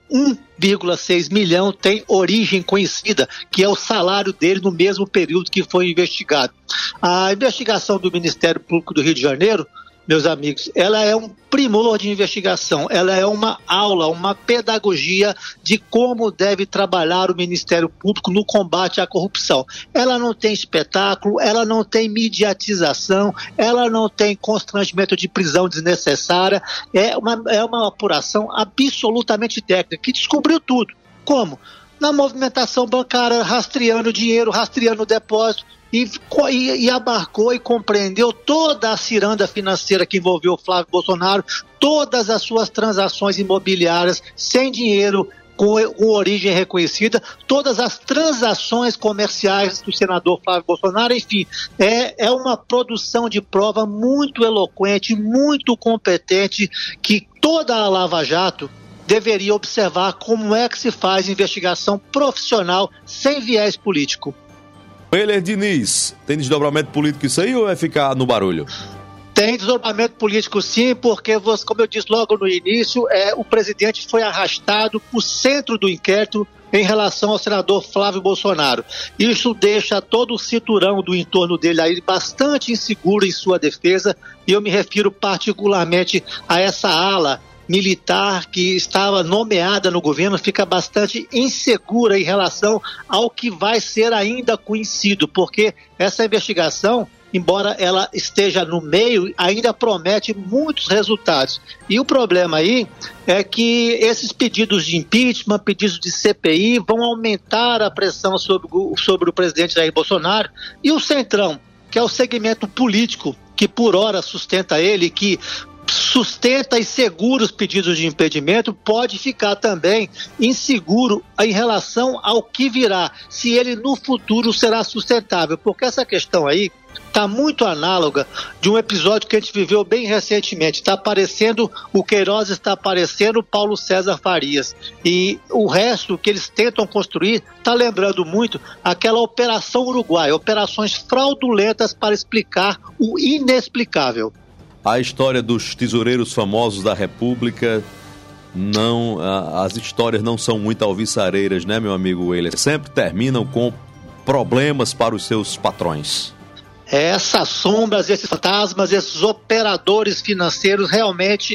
1,6 milhão tem origem conhecida, que é o salário dele no mesmo período que foi investigado. A investigação do Ministério Público do Rio de Janeiro, meus amigos, ela é um primor de investigação, ela é uma aula, uma pedagogia de como deve trabalhar o Ministério Público no combate à corrupção. Ela não tem espetáculo, ela não tem mediatização, ela não tem constrangimento de prisão desnecessária, é uma apuração absolutamente técnica, que descobriu tudo. Como? Na movimentação bancária, rastreando dinheiro, rastreando depósito, e abarcou e compreendeu toda a ciranda financeira que envolveu o Flávio Bolsonaro, todas as suas transações imobiliárias sem dinheiro, com origem reconhecida, todas as transações comerciais do senador Flávio Bolsonaro, enfim, é uma produção de prova muito eloquente, muito competente, que toda a Lava Jato deveria observar como é que se faz investigação profissional sem viés político. Weiler Diniz, tem desdobramento político isso aí ou é ficar no barulho? Tem desdobramento político sim, porque, como eu disse logo no início, o presidente foi arrastado para o centro do inquérito em relação ao senador Flávio Bolsonaro. Isso deixa todo o cinturão do entorno dele aí bastante inseguro em sua defesa, e eu me refiro particularmente a essa ala militar que estava nomeada no governo, fica bastante insegura em relação ao que vai ser ainda conhecido, porque essa investigação, embora ela esteja no meio, ainda promete muitos resultados. E o problema aí é que esses pedidos de impeachment, pedidos de CPI, vão aumentar a pressão sobre o presidente Jair Bolsonaro, e o Centrão, que é o segmento político que por hora sustenta ele, que sustenta e segura os pedidos de impedimento, pode ficar também inseguro em relação ao que virá, se ele no futuro será sustentável, porque essa questão aí está muito análoga de um episódio que a gente viveu bem recentemente. Está aparecendo, o Queiroz está aparecendo o Paulo César Farias. E o resto que eles tentam construir está lembrando muito aquela Operação Uruguai, operações fraudulentas para explicar o inexplicável. A história dos tesoureiros famosos da República, as histórias não são muito alvissareiras, né, meu amigo Weiler? Sempre terminam com problemas para os seus patrões. Essas sombras, esses fantasmas, esses operadores financeiros realmente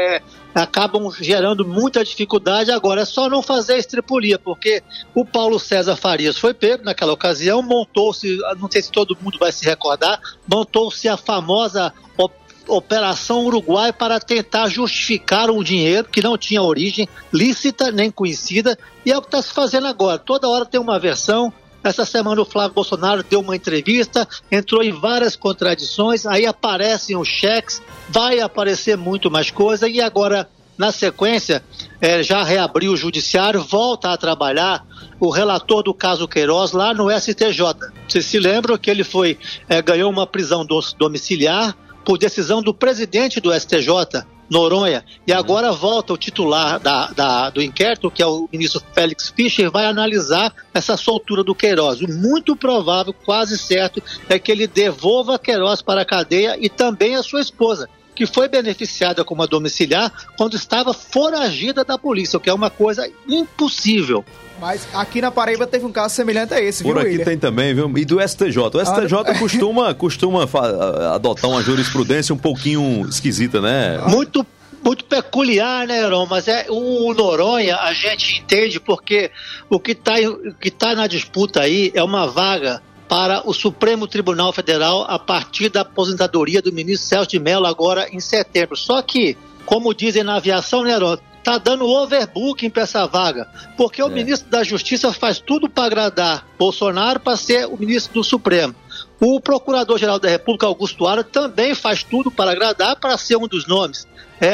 acabam gerando muita dificuldade. Agora é só não fazer estripulia, porque o Paulo César Farias foi pego naquela ocasião, montou-se, não sei se todo mundo vai se recordar, montou-se a famosa Operação Uruguai para tentar justificar um dinheiro que não tinha origem lícita nem conhecida, e é o que está se fazendo agora. Toda hora tem uma versão. Essa semana o Flávio Bolsonaro deu uma entrevista, entrou em várias contradições, aí aparecem os cheques, vai aparecer muito mais coisa, e agora, na sequência, já reabriu o judiciário, volta a trabalhar o relator do caso Queiroz lá no STJ. Vocês se lembram que ele ganhou uma prisão domiciliar por decisão do presidente do STJ, Noronha, e agora volta o titular do inquérito, que é o ministro Félix Fischer, vai analisar essa soltura do Queiroz. O muito provável, quase certo, é que ele devolva Queiroz para a cadeia e também a sua esposa, que foi beneficiada com uma domiciliar quando estava foragida da polícia, o que é uma coisa impossível. Mas aqui na Paraíba teve um caso semelhante a esse, viu, Por aqui William? tem também, viu? E do STJ. O STJ costuma adotar uma jurisprudência um pouquinho esquisita, né? Muito peculiar, né, Heron? Mas o Noronha a gente entende porque o que tá na disputa aí é uma vaga para o Supremo Tribunal Federal a partir da aposentadoria do ministro Celso de Mello agora em setembro. Só que, como dizem na aviação, né, Heron? Está dando overbooking para essa vaga, porque o ministro da Justiça faz tudo para agradar Bolsonaro para ser o ministro do Supremo. O Procurador-Geral da República, Augusto Aras, também faz tudo para agradar para ser um dos nomes.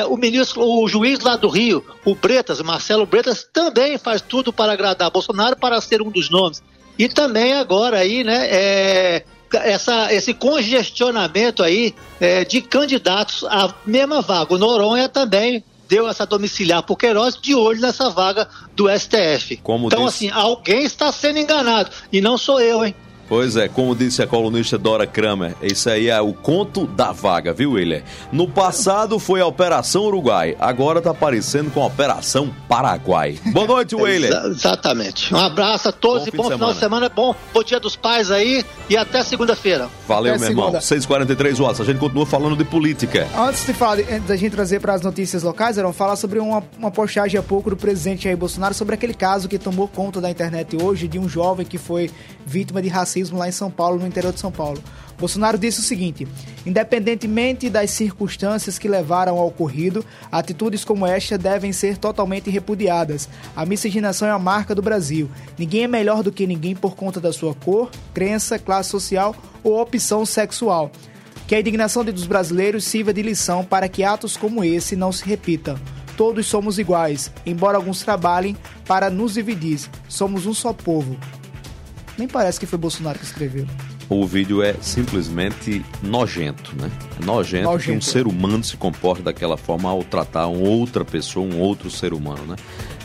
O juiz lá do Rio, o Marcelo Bretas, também faz tudo para agradar Bolsonaro para ser um dos nomes. E também agora aí, né, esse congestionamento aí de candidatos à mesma vaga. O Noronha também deu essa domiciliar por Queiroz, de olho nessa vaga do STF. Então, assim, alguém está sendo enganado, e não sou eu, hein? Pois é, como disse a colunista Dora Kramer, isso aí é o conto da vaga, viu, William? No passado foi a Operação Uruguai, agora tá aparecendo com a Operação Paraguai. Boa noite, William. Exatamente. Um abraço a todos e bom final de semana. Bom Dia dos Pais aí e até segunda-feira. Valeu, meu irmão. 6h43 watts. A gente continua falando de política. Antes da gente trazer para as notícias locais, vamos falar sobre uma postagem há pouco do presidente Jair Bolsonaro sobre aquele caso que tomou conta da internet hoje de um jovem que foi vítima de racismo lá em São Paulo, no interior de São Paulo. Bolsonaro disse o seguinte: independentemente das circunstâncias que levaram ao ocorrido, atitudes como esta devem ser totalmente repudiadas. A miscigenação é a marca do Brasil. Ninguém é melhor do que ninguém por conta da sua cor, crença, classe social ou opção sexual. Que a indignação dos brasileiros sirva de lição para que atos como esse não se repitam. Todos somos iguais, embora alguns trabalhem para nos dividir. Somos um só povo. Nem parece que foi Bolsonaro que escreveu. O vídeo é simplesmente nojento, né? É nojento que um ser humano se comporte daquela forma ao tratar uma outra pessoa, um outro ser humano, né?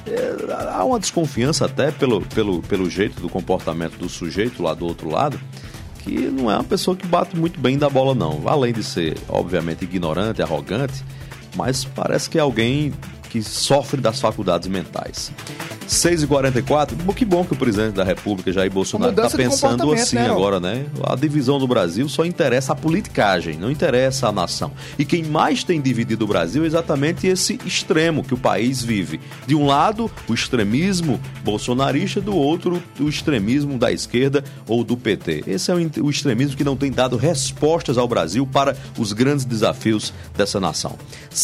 Há uma desconfiança até pelo jeito do comportamento do sujeito lá do outro lado, que não é uma pessoa que bate muito bem da bola, não. Além de ser, obviamente, ignorante, arrogante, mas parece que é alguém que sofre das faculdades mentais. 6h44, que bom que o presidente da República, Jair Bolsonaro, está pensando assim, né, agora, né? A divisão do Brasil só interessa a politicagem, não interessa a nação. E quem mais tem dividido o Brasil é exatamente esse extremo que o país vive. De um lado, o extremismo bolsonarista, do outro, o extremismo da esquerda ou do PT. Esse é o extremismo que não tem dado respostas ao Brasil para os grandes desafios dessa nação.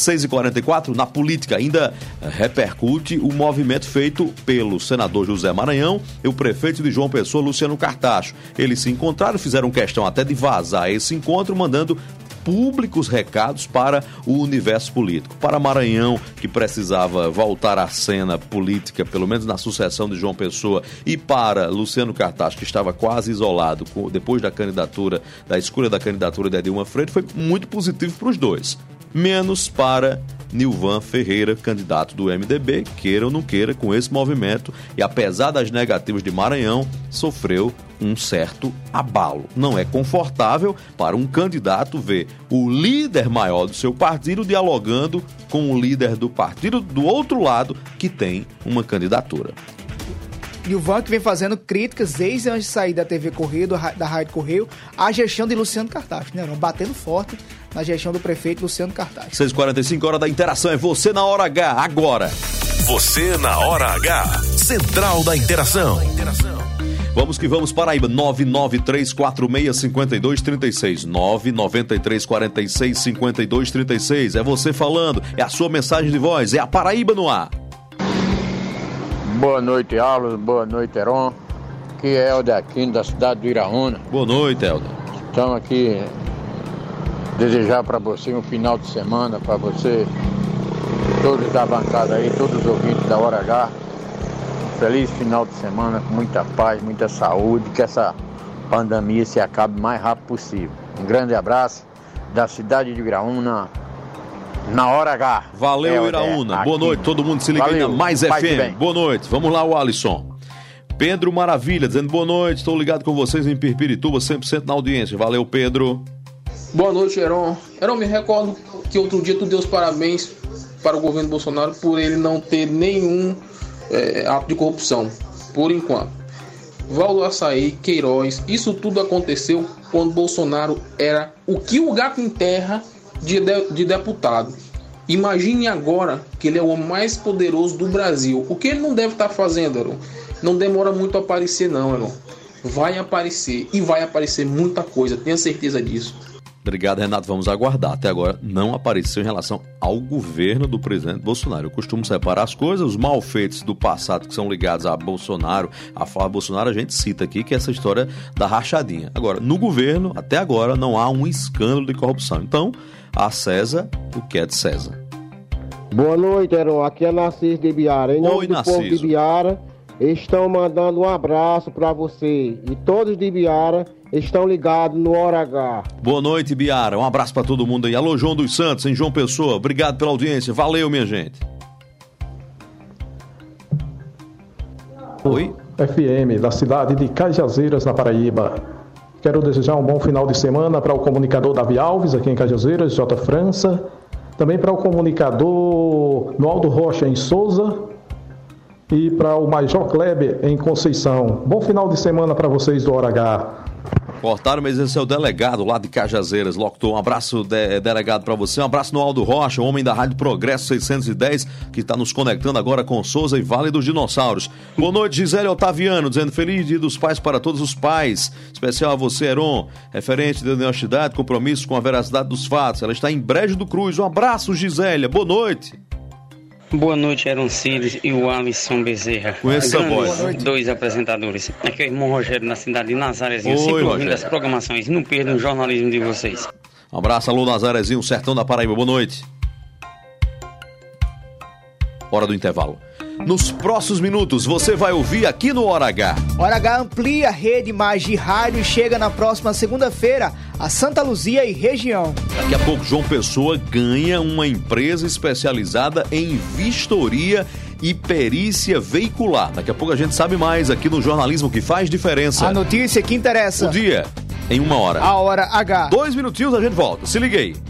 6h44, na política ainda repercute o movimento feito pelo senador José Maranhão e o prefeito de João Pessoa, Luciano Cartacho. Eles se encontraram, fizeram questão até de vazar esse encontro, mandando públicos recados para o universo político. Para Maranhão, que precisava voltar à cena política, pelo menos na sucessão de João Pessoa, e para Luciano Cartacho, que estava quase isolado depois da escolha da candidatura de Edilma Freire, foi muito positivo para os dois. Menos para Nilvan Ferreira, candidato do MDB, queira ou não queira, com esse movimento, e apesar das negativas de Maranhão, sofreu um certo abalo. Não é confortável para um candidato ver o líder maior do seu partido dialogando com o líder do partido do outro lado, que tem uma candidatura. Nilvan, que vem fazendo críticas desde antes de sair da TV Correio, da Rádio Correio, à gestão de Luciano Cartacho, né? Batendo forte na gestão do prefeito Luciano Cartacho. 6h45, hora da interação. É você na hora H, agora. Você na hora H. Central da Interação. Vamos que vamos, Paraíba. 993465236. 993465236. É você falando, é a sua mensagem de voz, é a Paraíba no ar. Boa noite, Alves. Boa noite, Heron. Aqui é Helder Aquino, da cidade do Iraúna. Boa noite, Helder. Estamos aqui desejar para você um final de semana, para você, todos da bancada aí, todos os ouvintes da Hora H. Um feliz final de semana, com muita paz, muita saúde, que essa pandemia se acabe o mais rápido possível. Um grande abraço da cidade de Iraúna. Na Hora H. Valeu, Iraúna. Boa noite, todo mundo se liga aí na Mais FM. Boa noite. Vamos lá, o Alisson. Pedro Maravilha, dizendo boa noite. Estou ligado com vocês em Pirpirituba, 100% na audiência. Valeu, Pedro. Boa noite, Heron. Heron, me recordo que outro dia tu deu os parabéns para o governo Bolsonaro por ele não ter nenhum ato de corrupção, por enquanto. Valdo Açaí, Queiroz, isso tudo aconteceu quando Bolsonaro era o que o gato enterra de deputado. Imagine agora que ele é o homem mais poderoso do Brasil. O que ele não deve estar fazendo, Heron? Não demora muito a aparecer não, Heron. Vai aparecer, e vai aparecer muita coisa, tenha certeza disso. Obrigado, Renato. Vamos aguardar. Até agora não apareceu em relação ao governo do presidente Bolsonaro. Eu costumo separar as coisas, os malfeitos do passado que são ligados a Bolsonaro, a fala Bolsonaro, a gente cita aqui que é essa história da rachadinha. Agora, no governo, até agora, não há um escândalo de corrupção. Então, a César, o que é de César. Boa noite, Heron. Aqui é Narciso de Ibiara. Em nome do povo de Ibiara, estão mandando um abraço para você. E todos de Ibiara estão ligados no Hora H. Boa noite, Ibiara. Um abraço para todo mundo aí. Alô, João dos Santos, em João Pessoa. Obrigado pela audiência. Valeu, minha gente. Oi? FM, da cidade de Cajazeiras, na Paraíba. Quero desejar um bom final de semana para o comunicador Davi Alves, aqui em Cajazeiras, J. França. Também para o comunicador Noaldo Rocha, em Souza. E para o Major Kleber, em Conceição. Bom final de semana para vocês do Hora H. Cortaram, mas esse é o delegado lá de Cajazeiras, locutor. Um abraço, delegado, para você. Um abraço no Aldo Rocha, o homem da Rádio Progresso 610, que está nos conectando agora com Souza e Vale dos Dinossauros. Boa noite, Gisele Otaviano, dizendo feliz dia dos pais para todos os pais. Especial a você, Heron, referente de honestidade, compromisso com a veracidade dos fatos. Ela está em Brejo do Cruz. Um abraço, Gisélia. Boa noite. Boa noite, Heron Cires e o Alisson Bezerra. Conheço essa voz. Dois apresentadores. Aqui é o irmão Rogério, na cidade de Nazarezinho. Sempre ouvindo as programações. Não perdam o jornalismo de vocês. Um abraço, alô Nazarezinho, sertão da Paraíba. Boa noite. Hora do intervalo. Nos próximos minutos, você vai ouvir aqui no Hora H. Hora H amplia a rede mais de rádio e chega na próxima segunda-feira a Santa Luzia e região. Daqui a pouco, João Pessoa ganha uma empresa especializada em vistoria e perícia veicular. Daqui a pouco a gente sabe mais aqui no Jornalismo que Faz Diferença. A notícia que interessa. O dia, em 1 hora. A Hora H. 2 minutinhos, a gente volta. Se liga aí.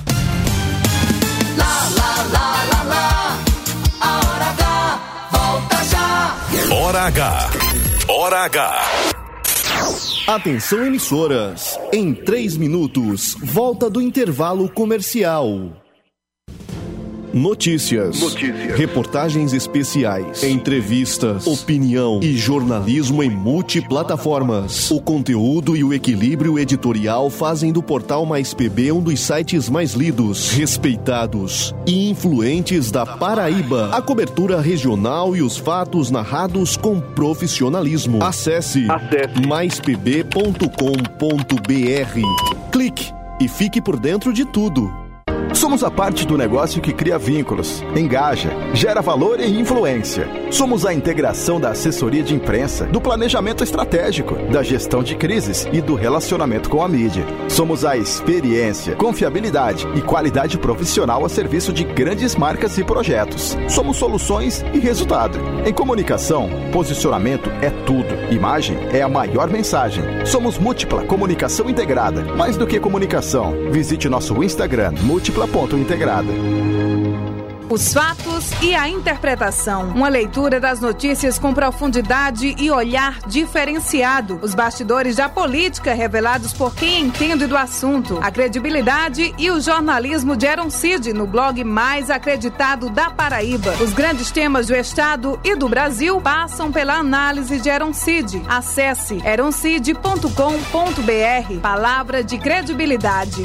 Hora H. Hora H. Atenção, emissoras. Em 3 minutos, volta do intervalo comercial. Notícias, reportagens especiais, entrevistas, opinião e jornalismo em multiplataformas. O conteúdo e o equilíbrio editorial fazem do Portal Mais PB um dos sites mais lidos, respeitados e influentes da Paraíba. A cobertura regional e os fatos narrados com profissionalismo. Acesse maispb.com.br. Clique e fique por dentro de tudo. Somos a parte do negócio que cria vínculos, engaja, gera valor e influência. Somos a integração da assessoria de imprensa, do planejamento estratégico, da gestão de crises e do relacionamento com a mídia. Somos a experiência, confiabilidade e qualidade profissional a serviço de grandes marcas e projetos. Somos soluções e resultado. Em comunicação, posicionamento é tudo. Imagem é a maior mensagem. Somos Múltipla Comunicação Integrada. Mais do que comunicação, visite nosso Instagram, múltipla.integrada. Os fatos e a interpretação. Uma leitura das notícias com profundidade e olhar diferenciado. Os bastidores da política revelados por quem entende do assunto. A credibilidade e o jornalismo de Aaron Cid no blog mais acreditado da Paraíba. Os grandes temas do Estado e do Brasil passam pela análise de Aaron Cid. Acesse aroncid.com.br. Palavra de credibilidade.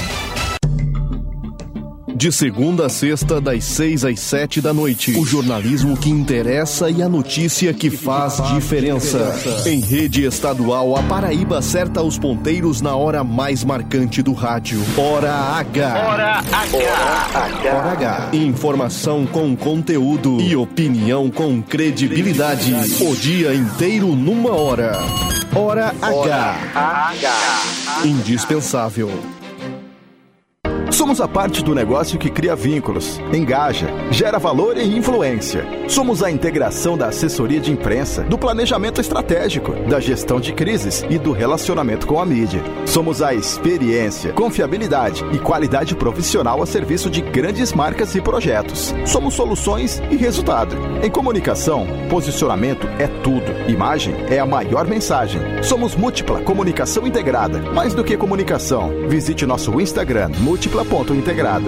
De segunda a sexta, das 6 às 7 da noite. O jornalismo que interessa e a notícia que faz diferença. Em rede estadual, a Paraíba acerta os ponteiros na hora mais marcante do rádio. Hora H. Hora H. Hora H. Informação com conteúdo e opinião com credibilidade. O dia inteiro numa hora. Hora H. Indispensável. Somos a parte do negócio que cria vínculos, engaja, gera valor e influência. Somos a integração da assessoria de imprensa, do planejamento estratégico, da gestão de crises e do relacionamento com a mídia. Somos a experiência, confiabilidade e qualidade profissional a serviço de grandes marcas e projetos. Somos soluções e resultado. Em comunicação, posicionamento é tudo. Imagem é a maior mensagem. Somos Múltipla Comunicação Integrada. Mais do que comunicação, visite nosso Instagram, múltipla.integrada.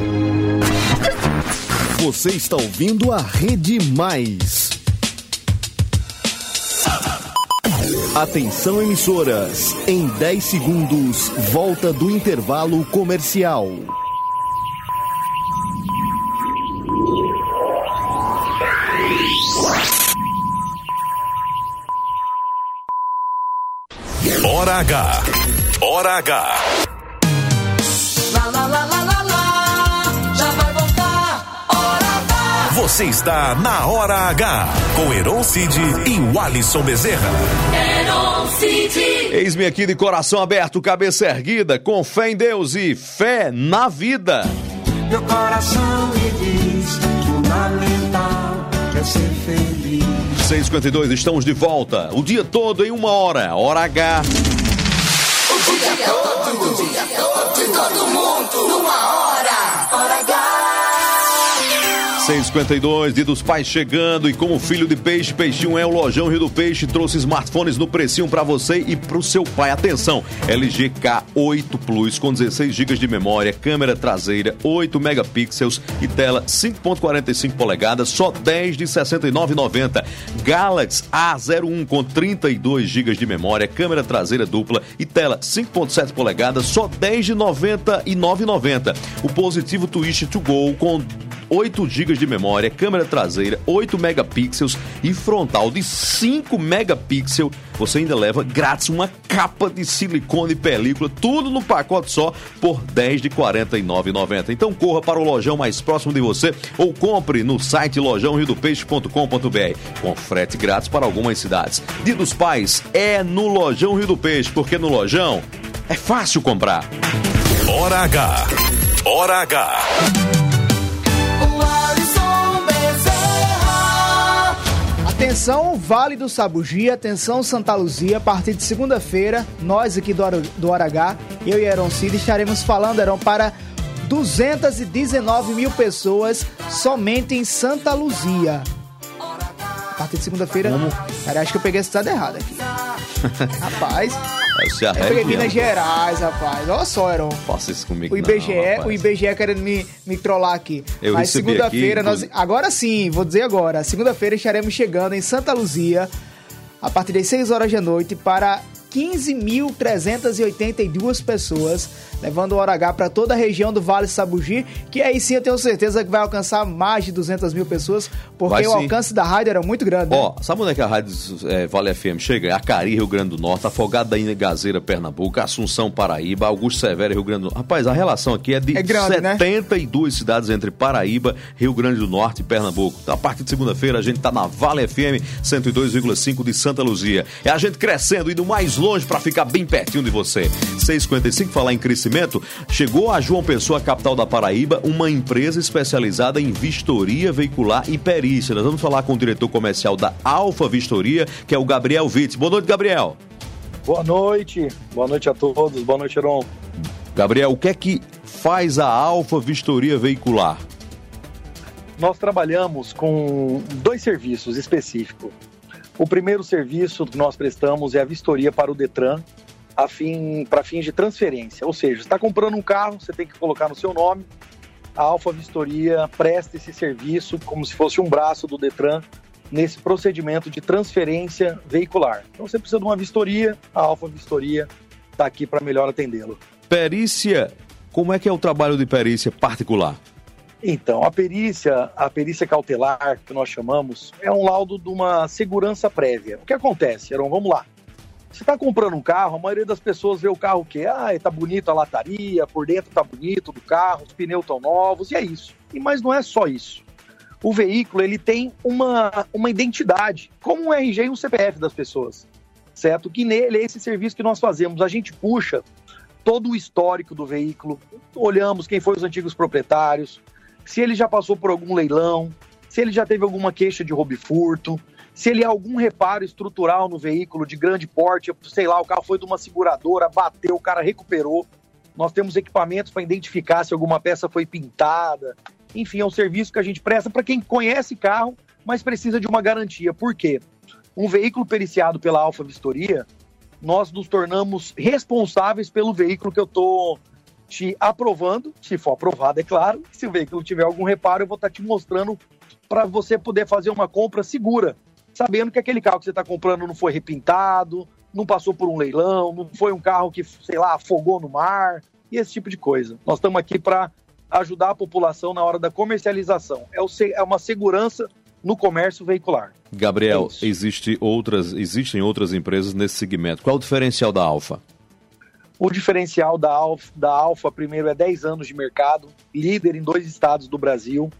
Você está ouvindo a Rede Mais. Atenção, emissoras. Em 10 segundos, volta do intervalo comercial. Hora H. Hora H. Lá, lá, lá, lá, lá, lá. Já vai voltar. Hora H. Você está na Hora H. Com Heron Cid e o Alisson Bezerra. Heron Cid. Eis-me aqui de coração aberto, cabeça erguida, com fé em Deus e fé na vida. Meu coração me diz: fundamental é ser feliz. 6h52, estamos de volta. O dia todo em uma hora. Hora H. O dia todo, de todo mundo, numa hora. Hora H. 6h52, Dia dos Pais chegando, e como filho de peixe, Peixinho é o Lojão Rio do Peixe, trouxe smartphones no precinho pra você e pro seu pai. Atenção, LG K8 Plus com 16 GB de memória, câmera traseira 8 megapixels e tela 5.45 polegadas, só 10 de R$ 69,90. Galaxy A01 com 32 GB de memória, câmera traseira dupla e tela 5.7 polegadas, só 10 de R$ 99,90. O Positivo Twist to Go com 8 GB de memória, câmera traseira 8 megapixels e frontal de 5 megapixels. Você ainda leva grátis uma capa de silicone e película, tudo no pacote só por 10 de R$ 49,90. Então corra para o lojão mais próximo de você ou compre no site lojãoriodopeixe.com.br com frete grátis para algumas cidades. Dia dos Pais é no Lojão Rio do Peixe, porque no lojão é fácil comprar. Hora H. Hora H. Atenção, Vale do Sabugi, atenção, Santa Luzia, a partir de segunda-feira, nós aqui do Hora H, eu e Heron Cid, estaremos falando, Heron, para 219 mil pessoas somente em Santa Luzia. A partir de segunda-feira, cara, acho que eu peguei a cidade errada aqui. Rapaz, eu peguei Minas Gerais, rapaz. Olha só, Heron. Faça isso comigo, o IBGE querendo me trollar aqui. Mas segunda-feira, agora sim, vou dizer agora. Segunda-feira estaremos chegando em Santa Luzia, a partir das 6 horas da noite, para 15.382 pessoas, levando o Hora H para toda a região do Vale Sabugi, que aí sim eu tenho certeza que vai alcançar mais de 200 mil pessoas, porque o alcance da rádio era muito grande. Ó, sabe onde é que a rádio Vale FM chega? Acari, Rio Grande do Norte, Afogado da Gazeira, Pernambuco, Assunção, Paraíba, Augusto Severo, Rio Grande do Norte. Rapaz, a relação aqui é de grande, 72 cidades entre Paraíba, Rio Grande do Norte e Pernambuco. A partir de segunda-feira a gente tá na Vale FM 102,5 de Santa Luzia. É a gente crescendo, indo mais longe para ficar bem pertinho de você. 6h55, falar em crescimento, chegou a João Pessoa, capital da Paraíba, uma empresa especializada em vistoria veicular e perícia. Nós vamos falar com o diretor comercial da Alfa Vistoria, que é o Gabriel Witz. Boa noite, Gabriel. Boa noite a todos, boa noite, Heron. Gabriel, o que é que faz a Alfa Vistoria Veicular? Nós trabalhamos com 2 serviços específicos. O primeiro serviço que nós prestamos é a vistoria para o Detran, para fins de transferência. Ou seja, você está comprando um carro, você tem que colocar no seu nome. A Alfa Vistoria presta esse serviço como se fosse um braço do Detran nesse procedimento de transferência veicular. Então você precisa de uma vistoria, a Alfa Vistoria está aqui para melhor atendê-lo. Perícia, como é que é o trabalho de perícia particular? Então, a perícia cautelar, que nós chamamos, é um laudo de uma segurança prévia. O que acontece, Heron? Vamos lá. Você está comprando um carro, a maioria das pessoas vê o carro que tá bonito a lataria, por dentro tá bonito do carro, os pneus estão novos, e é isso. Mas não é só isso. O veículo, ele tem uma identidade, como um RG e um CPF das pessoas, certo? Que nele é esse serviço que nós fazemos. A gente puxa todo o histórico do veículo, olhamos quem foram os antigos proprietários, se ele já passou por algum leilão, se ele já teve alguma queixa de roubo e furto, se ele há algum reparo estrutural no veículo de grande porte, sei lá, o carro foi de uma seguradora, bateu, o cara recuperou. Nós temos equipamentos para identificar se alguma peça foi pintada. Enfim, é um serviço que a gente presta para quem conhece carro, mas precisa de uma garantia. Por quê? Um veículo periciado pela Alfa Vistoria, nós nos tornamos responsáveis pelo veículo que eu estou te aprovando, se for aprovado, é claro. Se o veículo tiver algum reparo, eu vou estar te mostrando para você poder fazer uma compra segura, sabendo que aquele carro que você está comprando não foi repintado, não passou por um leilão, não foi um carro que, sei lá, afogou no mar, e esse tipo de coisa. Nós estamos aqui para ajudar a população na hora da comercialização. É uma segurança no comércio veicular. Gabriel, existem outras empresas nesse segmento. Qual é o diferencial da Alfa? O diferencial da Alfa, primeiro, é 10 anos de mercado, líder em 2 estados do Brasil,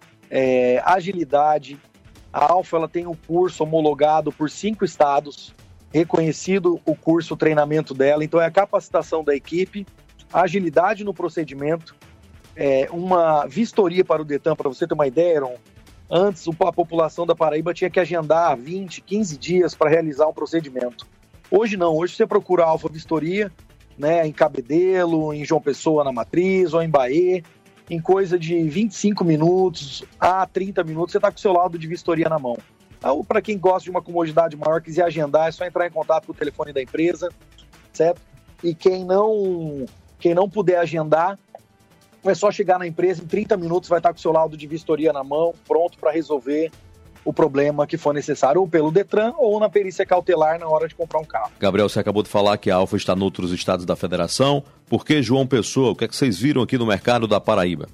agilidade. A Alfa, ela tem um curso homologado por 5 estados, reconhecido o curso, o treinamento dela. Então, é a capacitação da equipe, a agilidade no procedimento, uma vistoria para o Detran. Para você ter uma ideia, Heron, antes a população da Paraíba tinha que agendar 20, 15 dias para realizar um procedimento. Hoje não, hoje você procura a Alfa Vistoria, né, em Cabedelo, em João Pessoa na Matriz ou em Bahia, em coisa de 25 minutos a 30 minutos você está com o seu laudo de vistoria na mão. Então, para quem gosta de uma comodidade maior, quiser agendar, é só entrar em contato com o telefone da empresa, certo? E quem não puder agendar, é só chegar na empresa, em 30 minutos vai estar com o seu laudo de vistoria na mão, pronto para resolver o problema que for necessário, ou pelo Detran, ou na perícia cautelar na hora de comprar um carro. Gabriel, você acabou de falar que a Alfa está em outros estados da federação. Por que João Pessoa? O que é que vocês viram aqui no mercado da Paraíba?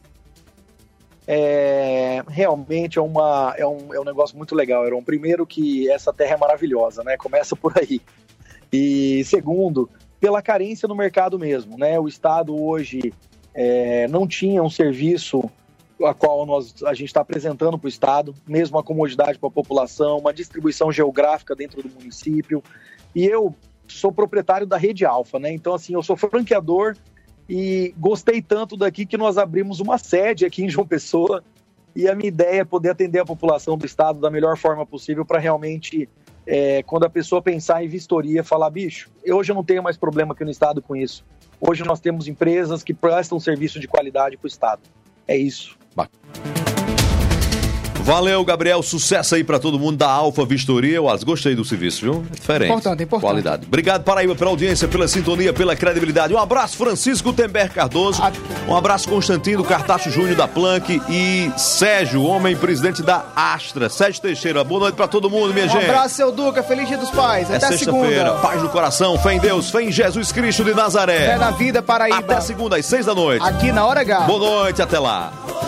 Realmente é um negócio muito legal, Heron. Primeiro que essa terra é maravilhosa, né? Começa por aí. E segundo, pela carência no mercado mesmo, né? O estado hoje não tinha um serviço a qual a gente está apresentando para o estado, mesmo a comodidade para a população, uma distribuição geográfica dentro do município. E eu sou proprietário da Rede Alfa, né? Então, assim, eu sou franqueador e gostei tanto daqui que nós abrimos uma sede aqui em João Pessoa, e a minha ideia é poder atender a população do estado da melhor forma possível para realmente, quando a pessoa pensar em vistoria, falar, bicho, hoje eu não tenho mais problema aqui no estado com isso. Hoje nós temos empresas que prestam serviço de qualidade para o estado. É isso. Valeu, Gabriel. Sucesso aí pra todo mundo da Alfa Vistoria. Eu gostei do serviço, viu? É diferente. Importante. Qualidade. Obrigado, Paraíba, pela audiência, pela sintonia, pela credibilidade. Um abraço, Francisco Tember Cardoso. Um abraço, Constantino Cartacho Júnior da Planck e Sérgio, homem presidente da Astra. Sérgio Teixeira. Boa noite pra todo mundo, minha gente. Um abraço, seu Duca. Feliz Dia dos Pais. Até sexta-feira. Paz no coração, fé em Deus, fé em Jesus Cristo de Nazaré. Fé na vida, Paraíba. Até segunda às 6 da noite. Aqui na Hora H. Boa noite, até lá.